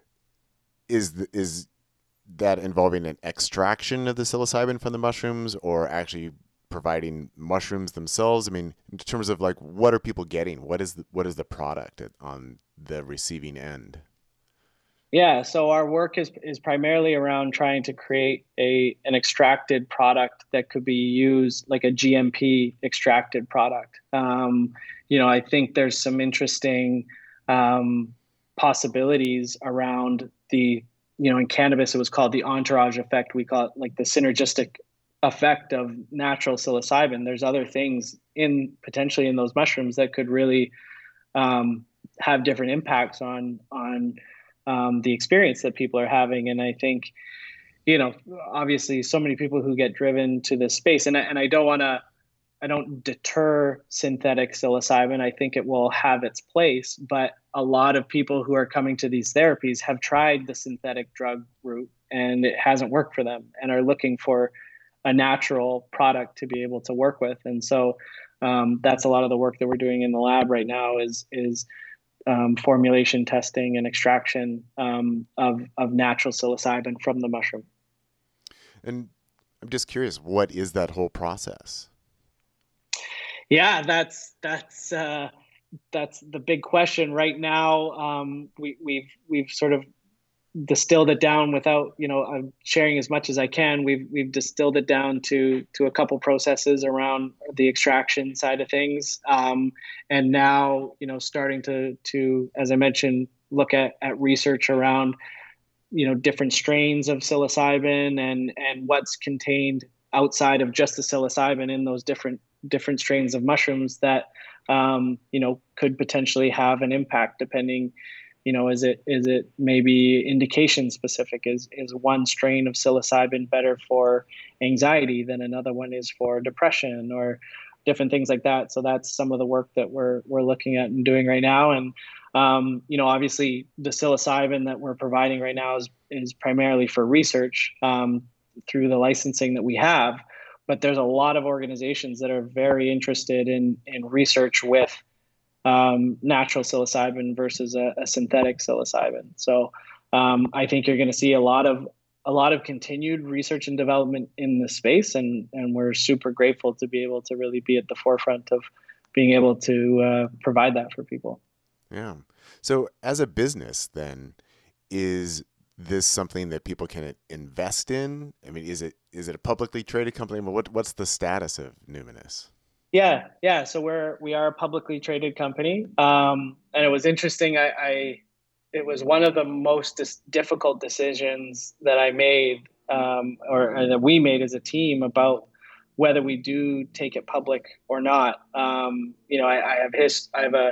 is the, is that involving an extraction of the psilocybin from the mushrooms or actually providing mushrooms themselves? I mean, in terms of like what are people getting? What is the, what is the product on the receiving end? Yeah, so our work is is primarily around trying to create a an extracted product that could be used like a G M P extracted product. Um, you know, I think there's some interesting um, possibilities around the, you know, in cannabis it was called the entourage effect. We call it like the synergistic effect of natural psilocybin. There's other things in potentially in those mushrooms that could really um, have different impacts on on um, the experience that people are having. And I think, you know, obviously, so many people who get driven to this space, and I, and I don't want to, I don't deter synthetic psilocybin. I think it will have its place, but a lot of people who are coming to these therapies have tried the synthetic drug route and it hasn't worked for them, and are looking for a natural product to be able to work with. And so um, that's a lot of the work that we're doing in the lab right now is is um, formulation testing and extraction um, of of natural psilocybin from the mushroom. And I'm just curious, what is that whole process? Yeah, that's that's uh, that's the big question right now. Um, we, we've we've sort of distilled it down without, you know, I'm sharing as much as I can. We've we've distilled it down to to a couple processes around the extraction side of things, um, and now, you know, starting to to as I mentioned, look at at research around, you know, different strains of psilocybin and and what's contained outside of just the psilocybin in those different different strains of mushrooms that um, you know, could potentially have an impact depending, you know, is it is it maybe indication specific? Is is one strain of psilocybin better for anxiety than another one is for depression or different things like that? So that's some of the work that we're we're looking at and doing right now. And um, you know, obviously the psilocybin that we're providing right now is is primarily for research um, through the licensing that we have. But there's a lot of organizations that are very interested in in research with um, natural psilocybin versus a, a synthetic psilocybin. So um, I think you're going to see a lot of a lot of continued research and development in the space, and and we're super grateful to be able to really be at the forefront of being able to uh, provide that for people. Yeah. So as a business, then, is this something that people can invest in? I mean, is it is it a publicly traded company? I mean, what what's the status of Numinous? Yeah, yeah. So we're we are a publicly traded company, um, and it was interesting. I, I it was one of the most dis- difficult decisions that I made, um, or, or that we made as a team about whether we do take it public or not. Um, you know, I, I have his I have a,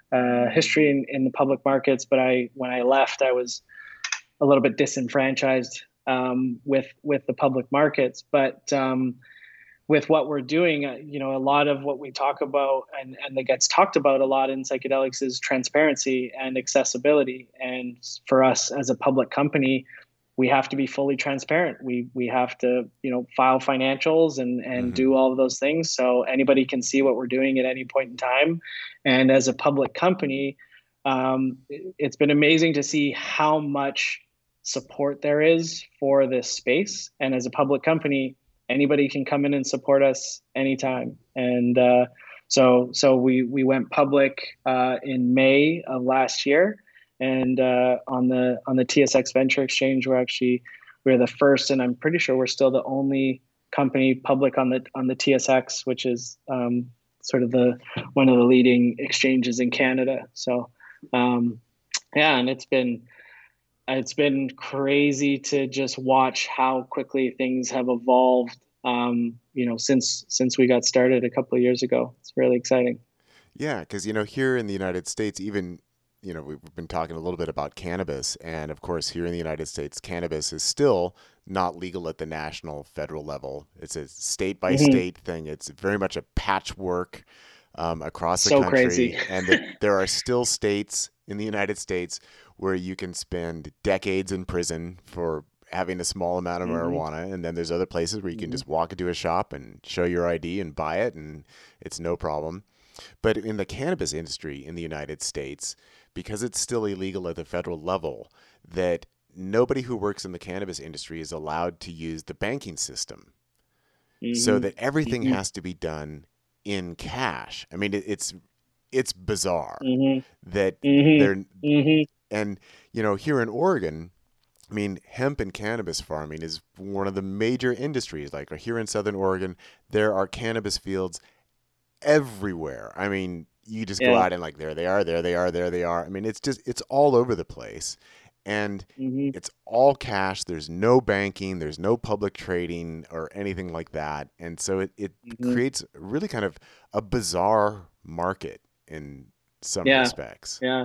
a history in, in the public markets, but I when I left, I was a little bit disenfranchised um, with with the public markets, but um, with what we're doing, uh, you know, a lot of what we talk about and, and that gets talked about a lot in psychedelics is transparency and accessibility. And for us as a public company, we have to be fully transparent. We we have to, you know, file financials and and Mm-hmm. do all of those things so anybody can see what we're doing at any point in time. And as a public company, um, it's been amazing to see how much support there is for this space. And as a public company, anybody can come in and support us anytime. And uh, so so we we went public uh, in May of last year, and uh, on the on the T S X Venture Exchange, we're actually we're the first, and I'm pretty sure we're still the only company public on the on the T S X, which is um, sort of the one of the leading exchanges in Canada. So um, yeah, and it's been it's been crazy to just watch how quickly things have evolved, um, you know, since since we got started a couple of years ago. It's really exciting. Yeah, because you know, here in the United States, even you know, we've been talking a little bit about cannabis, and of course, here in the United States, cannabis is still not legal at the national, federal level. It's a state by Hmm. state thing. It's very much a patchwork um, across the So crazy. country, and that there are still states in the United States where you can spend decades in prison for having a small amount of Hmm. marijuana, and then there's other places where you can Hmm. just walk into a shop and show your I D and buy it, and it's no problem. But in the cannabis industry in the United States, because it's still illegal at the federal level, that nobody who works in the cannabis industry is allowed to use the banking system. So Hmm. that everything Hmm. has to be done in cash. I mean, it, it's it's bizarre Hmm. that Hmm. they're Hmm. and you know here in Oregon, I mean, hemp and cannabis farming is one of the major industries. Like here in Southern Oregon, there are cannabis fields everywhere. I mean, you just go Yeah. out and like there they are, there they are, there they are. I mean, it's just it's all over the place. And Hmm. it's all cash. There's no banking, there's no public trading or anything like that. And so it, it Hmm. creates really kind of a bizarre market in some Yeah. respects. Yeah.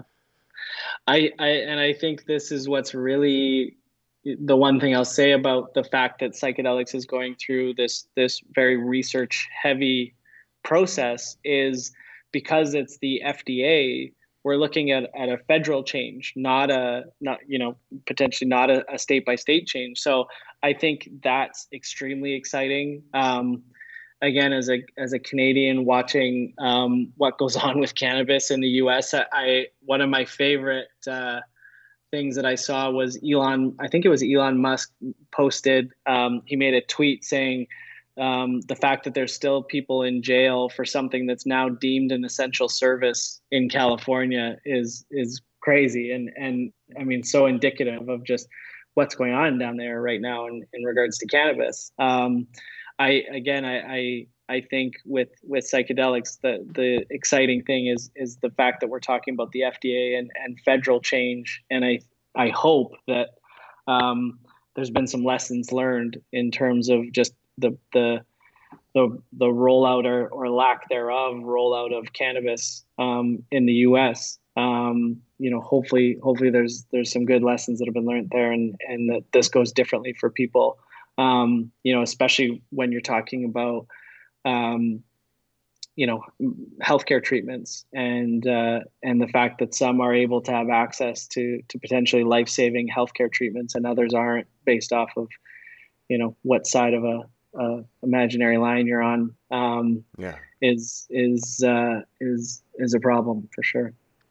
I, I and I think this is what's really the one thing I'll say about the fact that psychedelics is going through this this very research heavy process is because it's the F D A. We're looking at, at a federal change, not a not you know potentially not a, a state by state change. So I think that's extremely exciting. Um, again, as a as a Canadian watching um, what goes on with cannabis in the U S, I, I one of my favorite uh, things that I saw was Elon. I think it was Elon Musk posted. Um, he made a tweet saying um, the fact that there's still people in jail for something that's now deemed an essential service in California is is crazy, and and I mean so indicative of just what's going on down there right now in, in regards to cannabis. Um, I again, I, I I think with with psychedelics, the the exciting thing is is the fact that we're talking about the F D A and, and federal change, and I I hope that um, there's been some lessons learned in terms of just the the the, the rollout or, or lack thereof rollout of cannabis um, in the U S. Um, you know, hopefully, hopefully there's there's some good lessons that have been learned there, and and that this goes differently for people. Um, you know, especially when you're talking about um, you know healthcare treatments and uh, and the fact that some are able to have access to to potentially life saving healthcare treatments and others aren't, based off of you know what side of a, a imaginary line you're on, um, Yeah. is is uh, is is a problem for sure.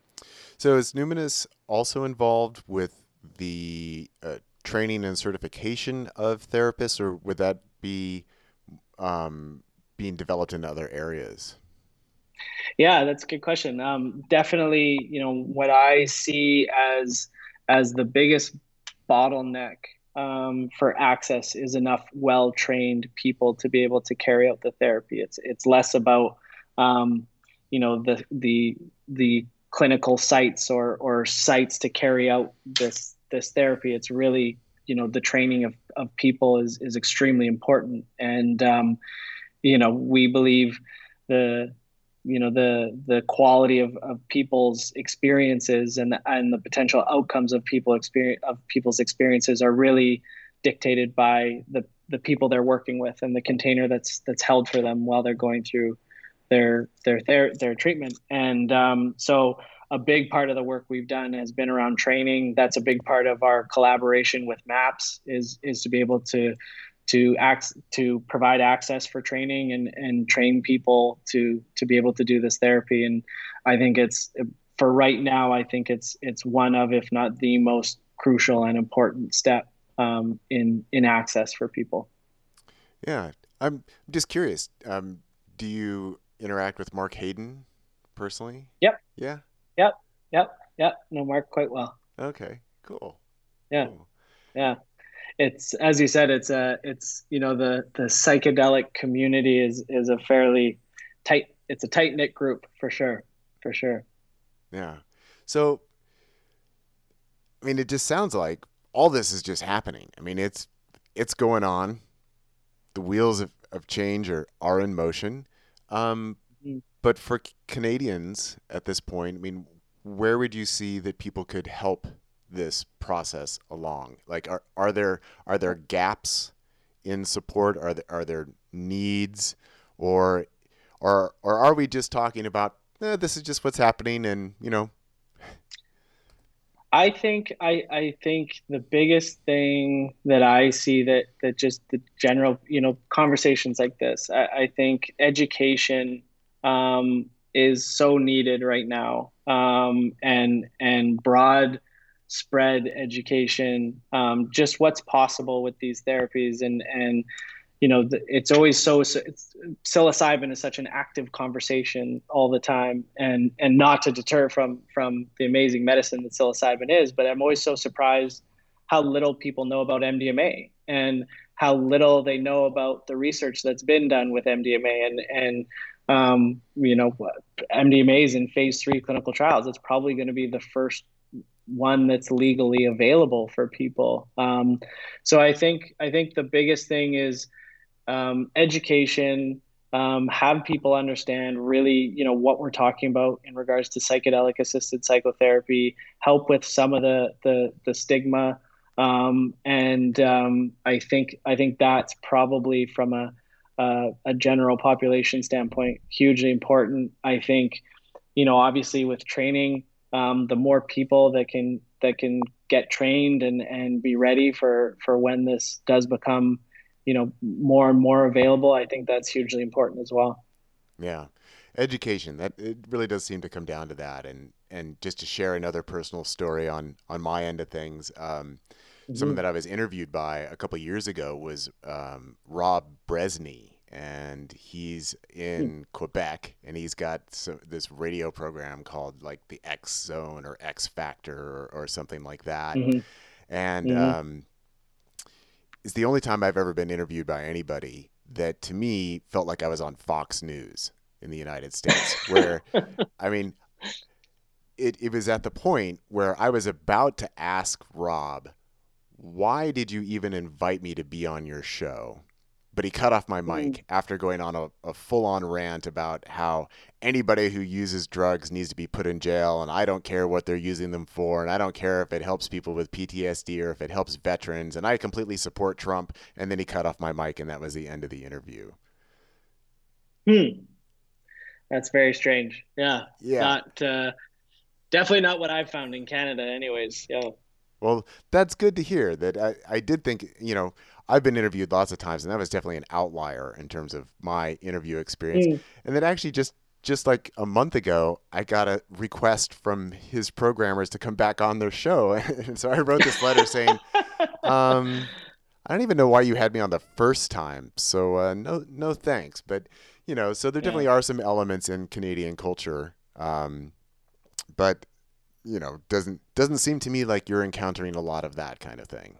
So is Numinous also involved with the uh, training and certification of therapists, or would that be um, being developed in other areas? Yeah, that's a good question. Um, definitely, you know, what I see as as the biggest bottleneck um, for access is enough well-trained people to be able to carry out the therapy. It's it's less about um, you know the the the clinical sites or or sites to carry out this this therapy. It's really you know the training of of people is is extremely important, and um, you know we believe the you know the the quality of, of people's experiences and the, and the potential outcomes of people experience of people's experiences are really dictated by the the people they're working with and the container that's that's held for them while they're going through their their their, their treatment. And um, so a big part of the work we've done has been around training. That's a big part of our collaboration with MAPS is is to be able to to act to provide access for training and and train people to to be able to do this therapy. And I think it's for right now I think it's it's one of, if not the most crucial and important step um, in in access for people. Yeah, I'm just curious. Um, do you interact with Mark Hayden personally? Yep. Yeah. Yep. Yep. Yep. No, Mark quite well. Okay. Cool. Yeah. Cool. Yeah. It's, as you said, it's a it's you know the the psychedelic community is is a fairly tight it's a tight knit group for sure, for sure. Yeah. So, I mean, it just sounds like all this is just happening. I mean, it's it's going on. The wheels of, of change are, are in motion. Um, Mm. but for C- Canadians at this point, I mean, where would you see that people could help this process along? Like, are, are there, are there gaps in support? Are there, are there needs, or, or, or are we just talking about, eh, this is just what's happening and, you know? I think I, I think the biggest thing that I see that that just the general, you know, conversations like this, I, I think education um, is so needed right now, um, and and broad spread education, um, just what's possible with these therapies, and and you know, it's always so, so it's, psilocybin is such an active conversation all the time, and and not to deter from from the amazing medicine that psilocybin is, but I'm always so surprised how little people know about M D M A, and how little they know about the research that's been done with M D M A, and and um, you know, M D M A is in phase three clinical trials. It's probably going to be the first one that's legally available for people. Um, so I think I think the biggest thing is um, education, um, have people understand really, you know, what we're talking about in regards to psychedelic assisted psychotherapy, help with some of the the, the stigma, um, and um, I think I think that's probably from a, a a general population standpoint hugely important. I think, you know, obviously with training, um, the more people that can that can get trained and and be ready for for when this does become, you know, more and more available, I think that's hugely important as well. Yeah. Education, that it really does seem to come down to that. And, and just to share another personal story on, on my end of things, um, someone Mm-hmm. that I was interviewed by a couple years ago was um, Rob Bresney, and he's in Quebec, and he's got so, this radio program called like the X Zone or X Factor, or, or something like that. Mm-hmm. And Mm-hmm. um, it's the only time I've ever been interviewed by anybody that to me felt like I was on Fox News in the United States, where, I mean, it, it was at the point where I was about to ask Rob, why did you even invite me to be on your show? But he cut off my Mm. mic after going on a, a full on rant about how anybody who uses drugs needs to be put in jail, and I don't care what they're using them for, and I don't care if it helps people with P T S D or if it helps veterans, and I completely support Trump. And then he cut off my mic, and that was the end of the interview. Hmm. That's very strange. Yeah. Yeah. Not uh, definitely not what I've found in Canada anyways. Yeah. Well, that's good to hear. That I, I did think, you know, I've been interviewed lots of times, and that was definitely an outlier in terms of my interview experience. Mm. And then actually just just like a month ago, I got a request from his programmers to come back on their show. And so I wrote this letter saying, um, I don't even know why you had me on the first time. So uh, no, no thanks. But, you know, so there Yeah. definitely are some elements in Canadian culture. Um, but you know, doesn't doesn't seem to me like you're encountering a lot of that kind of thing.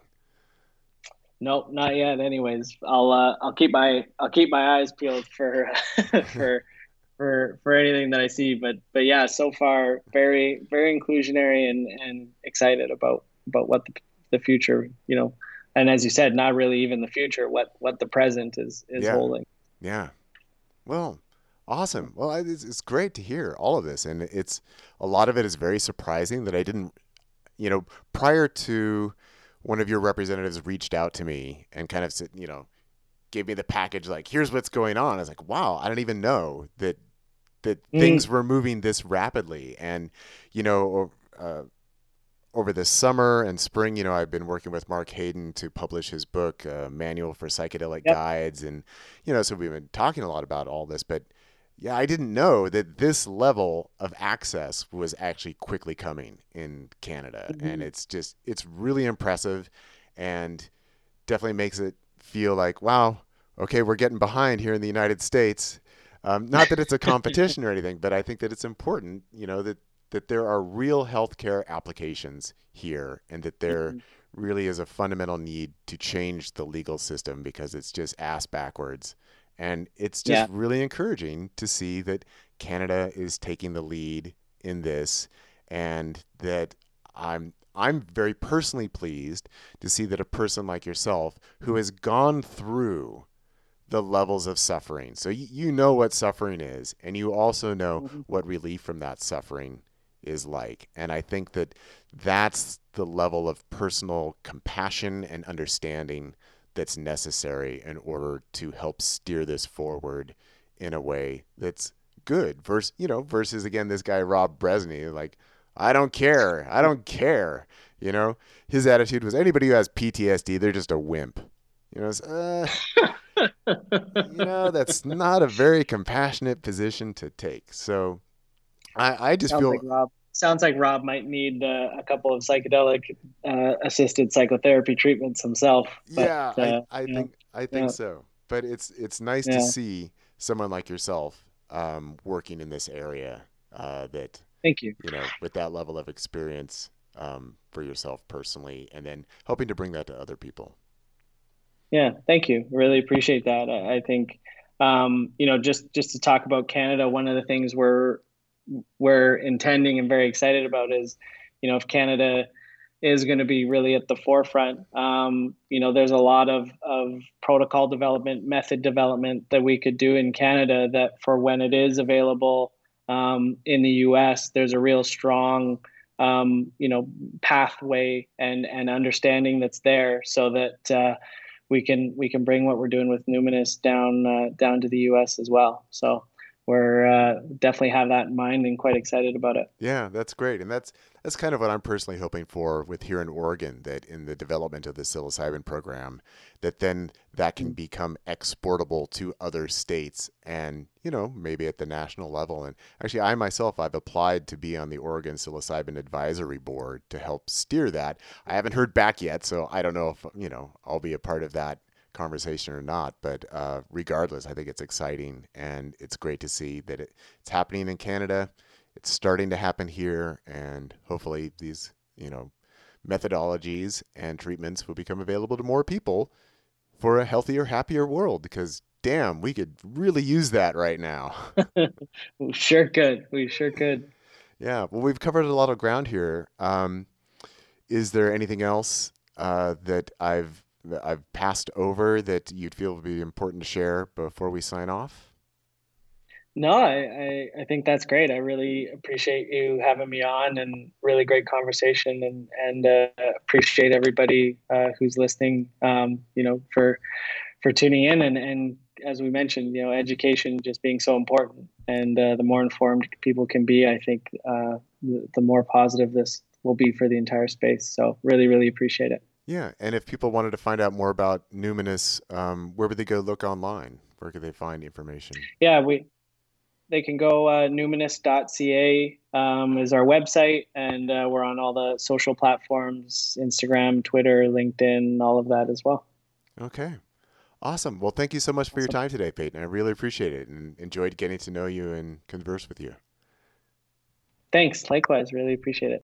Nope, not yet. Anyways, I'll uh, I'll keep my I'll keep my eyes peeled for for for for anything that I see. But but yeah, so far very very inclusionary, and and excited about about what the the future, you know, and as you said, not really even the future, what what the present is is Yeah, holding. yeah. Well, awesome. Well, it's, it's great to hear all of this, and it's a lot of it is very surprising that I didn't, you know, prior to one of your representatives reached out to me and kind of said, you know, gave me the package like, here's what's going on. I was like, wow, I didn't even know that that things Mm, were moving this rapidly. And you know, uh, over the summer and spring, you know, I've been working with Mark Hayden to publish his book, uh, Manual for Psychedelic yep. Guides. And, you know, so we've been talking a lot about all this. But yeah, I didn't know that this level of access was actually quickly coming in Canada. And Mhm. it's just, it's really impressive and definitely makes it feel like, wow, okay, we're getting behind here in the United States. Um, not that it's a competition or anything, but I think that it's important, you know, that that there are real healthcare applications here, and that there Mhm. really is a fundamental need to change the legal system because it's just ass backwards. And it's just Yeah. really encouraging to see that Canada is taking the lead in this, and that I'm I'm very personally pleased to see that a person like yourself who has gone through the levels of suffering. So you, you know what suffering is, and you also know Mhm. what relief from that suffering is like. And I think that that's the level of personal compassion and understanding that's necessary in order to help steer this forward in a way that's good. Versus, you know, versus again, this guy, Rob Bresney, like, I don't care. I don't care. You know, his attitude was anybody who has P T S D, they're just a wimp. You know, it's, uh, you know, that's not a very compassionate position to take. So I, I just Sounds like feel, Rob. Sounds like Rob might need uh, a couple of psychedelic uh, assisted psychotherapy treatments himself. But yeah, I, uh, I yeah, think, I think yeah, so. But it's, it's nice to yeah. see someone like yourself um, working in this area uh, that, Thank you. you know, with that level of experience um, for yourself personally, and then helping to bring that to other people. Yeah, thank you. Really appreciate that. I, I think um, you know, just just to talk about Canada, one of the things we're we're intending and very excited about is, you know, if Canada is going to be really at the forefront, um, you know, there's a lot of of protocol development, method development that we could do in Canada that for when it is available um, in the U S, there's a real strong um, you know, pathway and and understanding that's there so that uh, we can we can bring what we're doing with Numinous down uh, down to the U S as well. So we're uh, definitely have that in mind and quite excited about it. Yeah, that's great. And that's that's kind of what I'm personally hoping for with here in Oregon, that in the development of the psilocybin program, that then that can become exportable to other states and, you know, maybe at the national level. And actually, I myself, I've applied to be on the Oregon Psilocybin Advisory Board to help steer that. I haven't heard back yet, so I don't know if, you know, I'll be a part of that conversation or not. But uh, regardless, I think it's exciting and it's great to see that it, it's happening in Canada. It's starting to happen here, and hopefully these, you know, methodologies and treatments will become available to more people for a healthier, happier world, because damn, we could really use that right now. We sure could. We sure could. Yeah, well, we've covered a lot of ground here. Um, is there anything else uh, that I've that I've passed over that you'd feel would be important to share before we sign off? No, I, I, I think that's great. I really appreciate you having me on and really great conversation and, and uh, appreciate everybody uh, who's listening, um, you know, for, for tuning in. And, and as we mentioned, you know, education just being so important and uh, the more informed people can be, I think uh, the, the more positive this will be for the entire space. So really, really appreciate it. Yeah, and if people wanted to find out more about Numinous, um, where would they go look online? Where could they find information? Yeah, we, they can go uh, numinous dot c a um, is our website, and uh, we're on all the social platforms: Instagram, Twitter, LinkedIn, all of that as well. Okay. Awesome. Well, thank you so much for your Awesome. time today, Peyton. I really appreciate it and enjoyed getting to know you and converse with you. Thanks. Likewise. Really appreciate it.